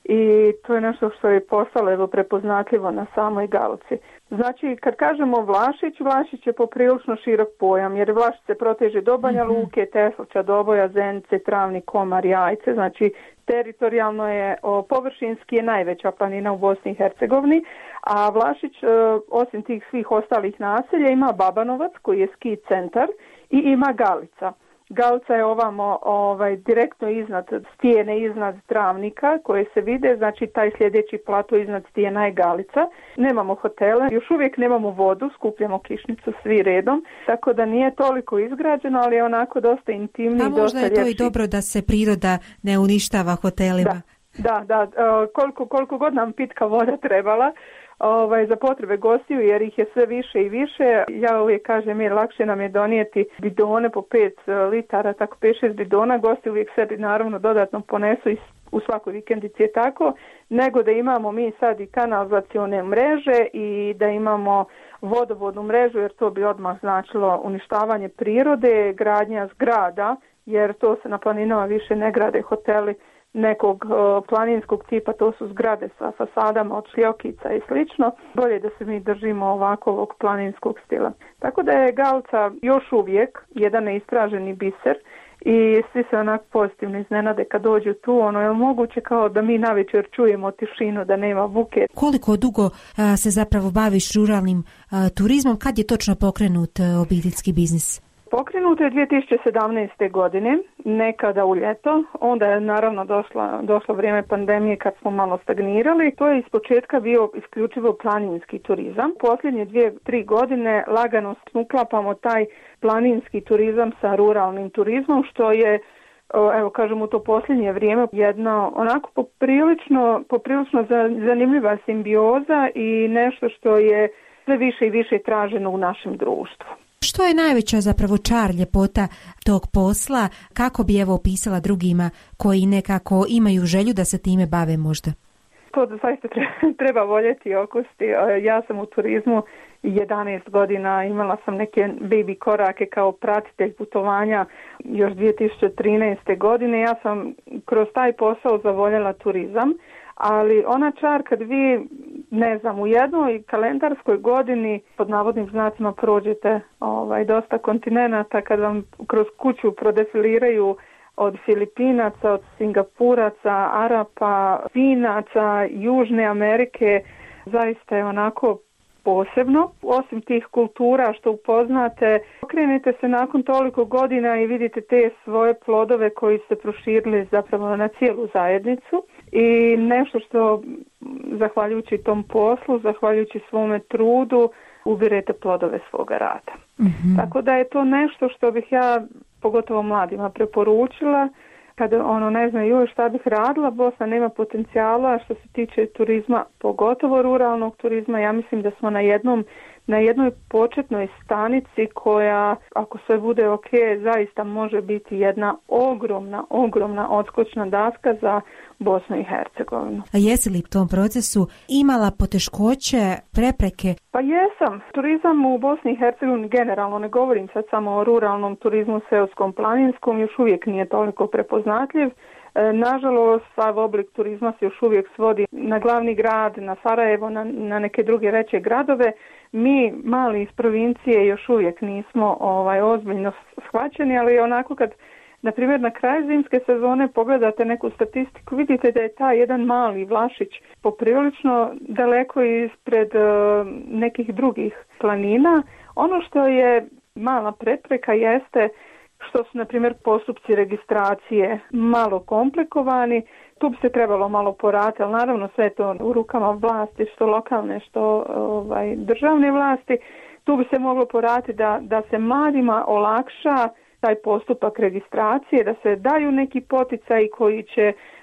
i to je nešto što je postalo evo prepoznatljivo na samoj Galci. Znači, kad kažemo Vlašić, Vlašić je poprilično širok pojam, jer Vlašić se proteže do Banja Luke, Teslića, Doboja, Zenice, Travnik, Komar, Jajce, znači teritorijalno je, o, površinski je najveća planina u Bosni i Hercegovini, a Vlašić, o, osim tih svih ostalih naselja, ima Babanovac koji je ski centar i ima Galica. Galica je ovamo ovaj, direktno iznad stijene, iznad Travnika koje se vide, znači taj sljedeći plato iznad stijena je Galica. Nemamo hotele, još uvijek nemamo vodu, skupljamo kišnicu svi redom, tako da nije toliko izgrađeno, ali je onako dosta intimni i dosta ljepši. A možda je to i dobro da se priroda ne uništava hotelima. Da, da, da koliko, koliko god nam pitka voda trebala, Ovaj, za potrebe gostiju jer ih je sve više i više. Ja uvijek kažem jer lakše nam je donijeti bidone po pet litara, tako pet šest bidona, gosti uvijek sebi naravno dodatno ponesu i u svakoj vikendici je tako, nego da imamo mi sad i kanalizacione mreže i da imamo vodovodnu mrežu jer to bi odmah značilo uništavanje prirode, gradnja zgrada jer to se na planinama više ne grade hoteli nekog uh, planinskog tipa, to su zgrade sa fasadama od šljokica i slično. Bolje da se mi držimo ovakvog planinskog stila. Tako da je Galca još uvijek jedan neistraženi biser i svi se onako pozitivno iznenade kad dođu tu, ono je moguće kao da mi navečer čujemo tišinu, da nema buke. Koliko dugo a, se zapravo baviš ruralnim a, turizmom, kad je točno pokrenut a, obiteljski biznis? Pokrenuto je dvije tisuće sedamnaeste. godine, nekada u ljeto, onda je naravno došla, došlo vrijeme pandemije kad smo malo stagnirali. To je iz početka bio isključivo planinski turizam. Posljednje dvije, tri godine lagano uklapamo taj planinski turizam sa ruralnim turizmom, što je, evo kažem u to posljednje vrijeme, jedna onako poprilično, poprilično zanimljiva simbioza i nešto što je sve više i više traženo u našem društvu. Što je najveća zapravo čar, ljepota tog posla? Kako bi evo opisala drugima koji nekako imaju želju da se time bave možda? To da zaista treba voljeti i okusti. Ja sam u turizmu jedanaest godina, imala sam neke baby korake kao pratitelj putovanja još dvije tisuće trinaeste. godine. Ja sam kroz taj posao zavoljela turizam, ali ona čar kad vi, ne znam, u jednoj kalendarskoj godini pod navodnim znacima prođete ovaj, dosta kontinenata, kad vam kroz kuću prodefiliraju od Filipinaca, od Singapuraca, Arapa, Finaca, Južne Amerike, zaista je onako posebno. Osim tih kultura što upoznate, okrenete se nakon toliko godina i vidite te svoje plodove koji se proširili zapravo na cijelu zajednicu i nešto što zahvaljujući tom poslu, zahvaljujući svome trudu, ubirete plodove svoga rada. Mm-hmm. Tako da je to nešto što bih ja pogotovo mladima preporučila. Kada ono ne znaju šta bih radila, Bosna nema potencijala što se tiče turizma, pogotovo ruralnog turizma. Ja mislim da smo na jednom na jednoj početnoj stanici koja, ako sve bude ok, zaista može biti jedna ogromna, ogromna odskočna daska za Bosnu i Hercegovinu. A jesi li u tom procesu imala poteškoće, prepreke? Pa jesam. Turizam u Bosni i Hercegovini generalno, ne govorim sad samo o ruralnom turizmu, seoskom, planinskom, još uvijek nije toliko prepoznatljiv. E, nažalost, sav oblik turizma se još uvijek svodi na glavni grad, na Sarajevo, na, na neke druge veće gradove. Mi, mali iz provincije, još uvijek nismo ovaj, ozbiljno shvaćeni, ali onako kad, na primjer, na kraju zimske sezone pogledate neku statistiku, vidite da je taj jedan mali Vlašić poprilično daleko ispred uh, nekih drugih planina. Ono što je mala prepreka jeste što su, na primjer, postupci registracije malo komplikovani. Tu bi se trebalo malo poraditi, ali naravno sve to u rukama vlasti, što lokalne, što ovaj, državne vlasti. Tu bi se moglo poraditi da, da se mladima olakša taj postupak registracije, da se daju neki poticaji koji će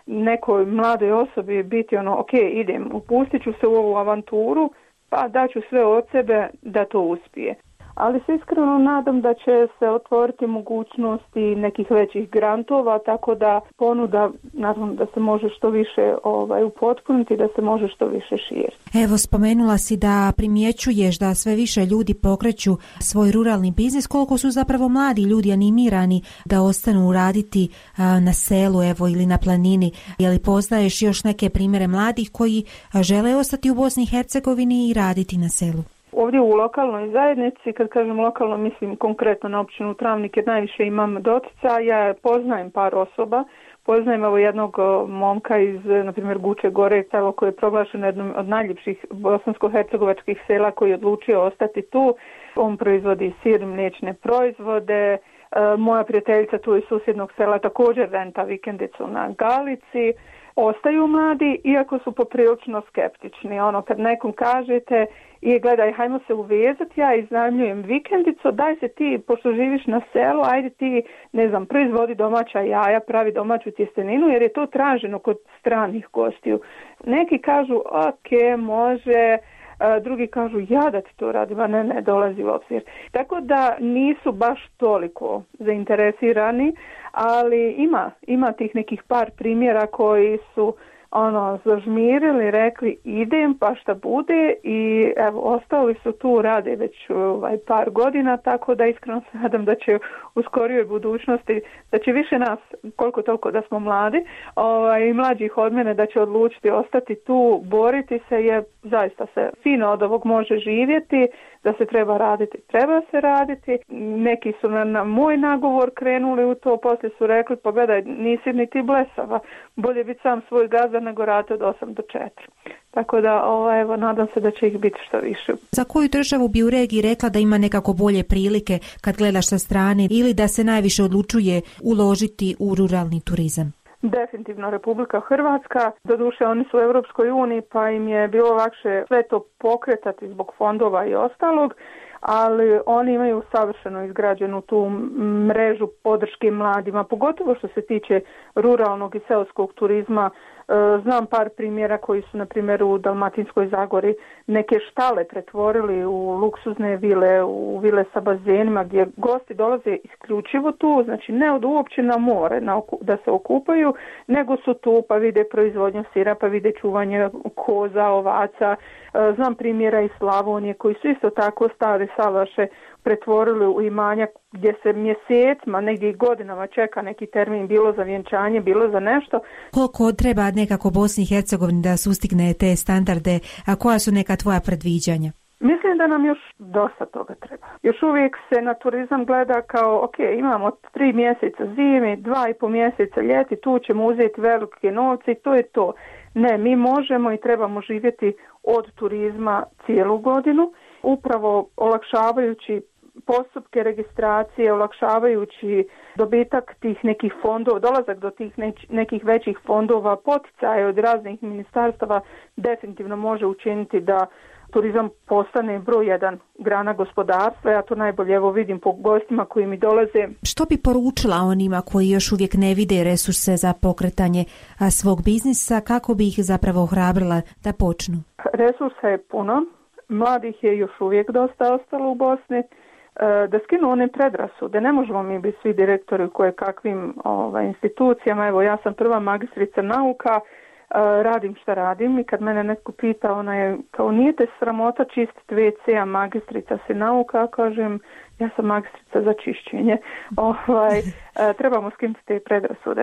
nekoj mladoj osobi biti ono, ok, idem, upustit ću se u ovu avanturu, pa daću sve od sebe da to uspije. Ali se iskreno nadam da će se otvoriti mogućnosti nekih većih grantova, tako da ponuda, naravno da se može što više ovaj, upotpuniti, da se može što više širiti. Evo, spomenula si da primjećuješ da sve više ljudi pokreću svoj ruralni biznis. Koliko su zapravo mladi ljudi animirani da ostanu raditi a, na selu, evo, ili na planini? Je li poznaješ još neke primjere mladih koji a, žele ostati u Bosni i Hercegovini i raditi na selu? Ovdje u lokalnoj zajednici, kad kažem lokalno, mislim konkretno na općinu Travnik, jer najviše imam doticaja, ja poznajem par osoba. Poznajem evo jednog momka iz, na primjer, Guče Gore, selo koje je proglašeno jednom od najljepših bosansko-hercegovačkih sela, koji je odlučio ostati tu. On proizvodi sir, mliječne proizvode. E, moja prijateljica tu iz susjednog sela također renta vikendicu na Galici. Ostaju mladi, iako su poprilično skeptični. Ono, kad nekom kažete i gledaj, hajmo se uvezati, ja iznajmljujem vikendicu, daj se ti, pošto živiš na selu, ajde ti, ne znam, proizvodi domaća jaja, pravi domaću tjesteninu, jer je to traženo kod stranih gostiju. Neki kažu, ok, može, drugi kažu, ja da ti to radim, a ne, ne, dolazi u obzir. Tako da nisu baš toliko zainteresirani, ali ima, ima tih nekih par primjera koji su ono zažmirili, rekli idem pa šta bude i evo ostali su tu, rade već ovaj, par godina, tako da iskreno se nadam da će u skorijoj budućnosti, da će više nas, koliko toliko da smo mladi, ovaj, i mlađih od mene, da će odlučiti ostati tu, boriti se, jer zaista se fino od ovog može živjeti, da se treba raditi, treba se raditi. Neki su na, na moj nagovor krenuli u to, poslije su rekli, pogledaj, nisi ni ti blesava, bolje biti sam svoj gazda nego raditi od osam do četiri. Tako da, ovo, evo, nadam se da će ih biti što više. Za koju državu bi u regiji rekla da ima nekako bolje prilike kad gledaš sa strane ili da se najviše odlučuje uložiti u ruralni turizam? Definitivno Republika Hrvatska, doduše oni su u Europskoj uniji pa im je bilo lakše sve to pokretati zbog fondova i ostalog, ali oni imaju savršeno izgrađenu tu mrežu podrške mladima, pogotovo što se tiče ruralnog i seoskog turizma. Znam par primjera koji su, na primjer, u Dalmatinskoj Zagori neke štale pretvorili u luksuzne vile, u vile sa bazenima gdje gosti dolaze isključivo tu, znači ne od uopće na more na oku, da se okupaju, nego su tu pa vide proizvodnju sira, pa vide čuvanje koza, ovaca. Znam primjera iz Slavonije koji su isto tako stare salaše pretvorili u imanja gdje se mjesecima, negdje i godinama čeka neki termin, bilo za vjenčanje, bilo za nešto. Koliko treba nekako Bosni i Hercegovini da sustigne te standarde, a koja su neka tvoja predviđanja? Mislim da nam još dosta toga treba. Još uvijek se na turizam gleda kao, ok, imamo tri mjeseca zime, dva i po mjeseca ljeti, tu ćemo uzeti velike novce i to je to. Ne, mi možemo i trebamo živjeti od turizma cijelu godinu, upravo olakšavajući postupke registracije, olakšavajući dobitak tih nekih fondova, dolazak do tih nekih većih fondova, poticaje od raznih ministarstava definitivno može učiniti da turizam postane broj jedan grana gospodarstva. Ja to najbolje evo vidim po gostima koji mi dolaze. Što bi poručila onima koji još uvijek ne vide resurse za pokretanje svog biznisa, kako bi ih zapravo ohrabrila da počnu? Resursa je puno, mladih je još uvijek dosta ostalo u Bosni. Da skinu one predrasude, ne možemo mi biti svi direktori u koje kakvim ovaj, institucijama. Evo, ja sam prva magistrica nauka, radim šta radim i kad mene netko pita, ona je kao, nije te sramota čistiti ve ce, a magistrica si nauka, kažem, ja sam magistrica za čišćenje. Ovaj, trebamo skinuti te predrasude.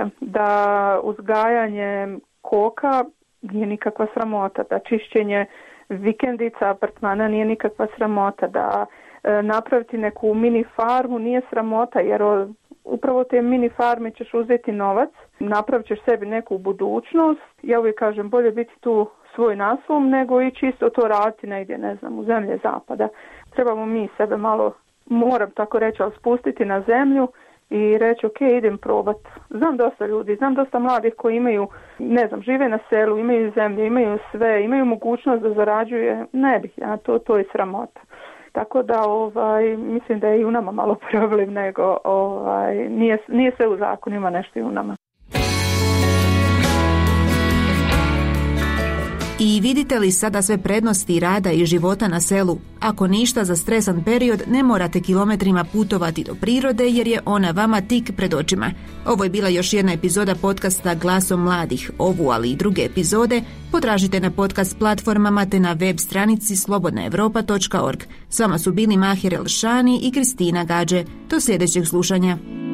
Da uzgajanje koka nije nikakva sramota, da čišćenje vikendica, apartmana nije nikakva sramota, da napraviti neku mini farmu nije sramota, jer upravo te mini farme ćeš uzeti novac, napravit ćeš sebi neku budućnost. Ja uvijek kažem, bolje biti tu svoj na svom nego i čisto to raditi negdje, ne znam, u zemlje zapada. Trebamo mi sebe malo, moram tako reći, ali spustiti na zemlju i reći, ok, idem probat. Znam dosta ljudi, znam dosta mladih koji imaju, ne znam, žive na selu, imaju zemlje, imaju sve, imaju mogućnost da zarađuje. Ne bih, ja, to, to je sramota. Tako da ovaj, mislim da je i u nama malo problem, nego ovaj, nije, nije sve u zakonima, nešto i u nama. I vidite li sada sve prednosti rada i života na selu? Ako ništa, za stresan period ne morate kilometrima putovati do prirode jer je ona vama tik pred očima. Ovo je bila još jedna epizoda podcasta Glasom mladih. Ovu, ali i druge epizode potražite na podcast platformama te na web stranici slobodna europa točka org. S vama su bili Mahir Elšani i Kristina Gađe. Do sljedećeg slušanja.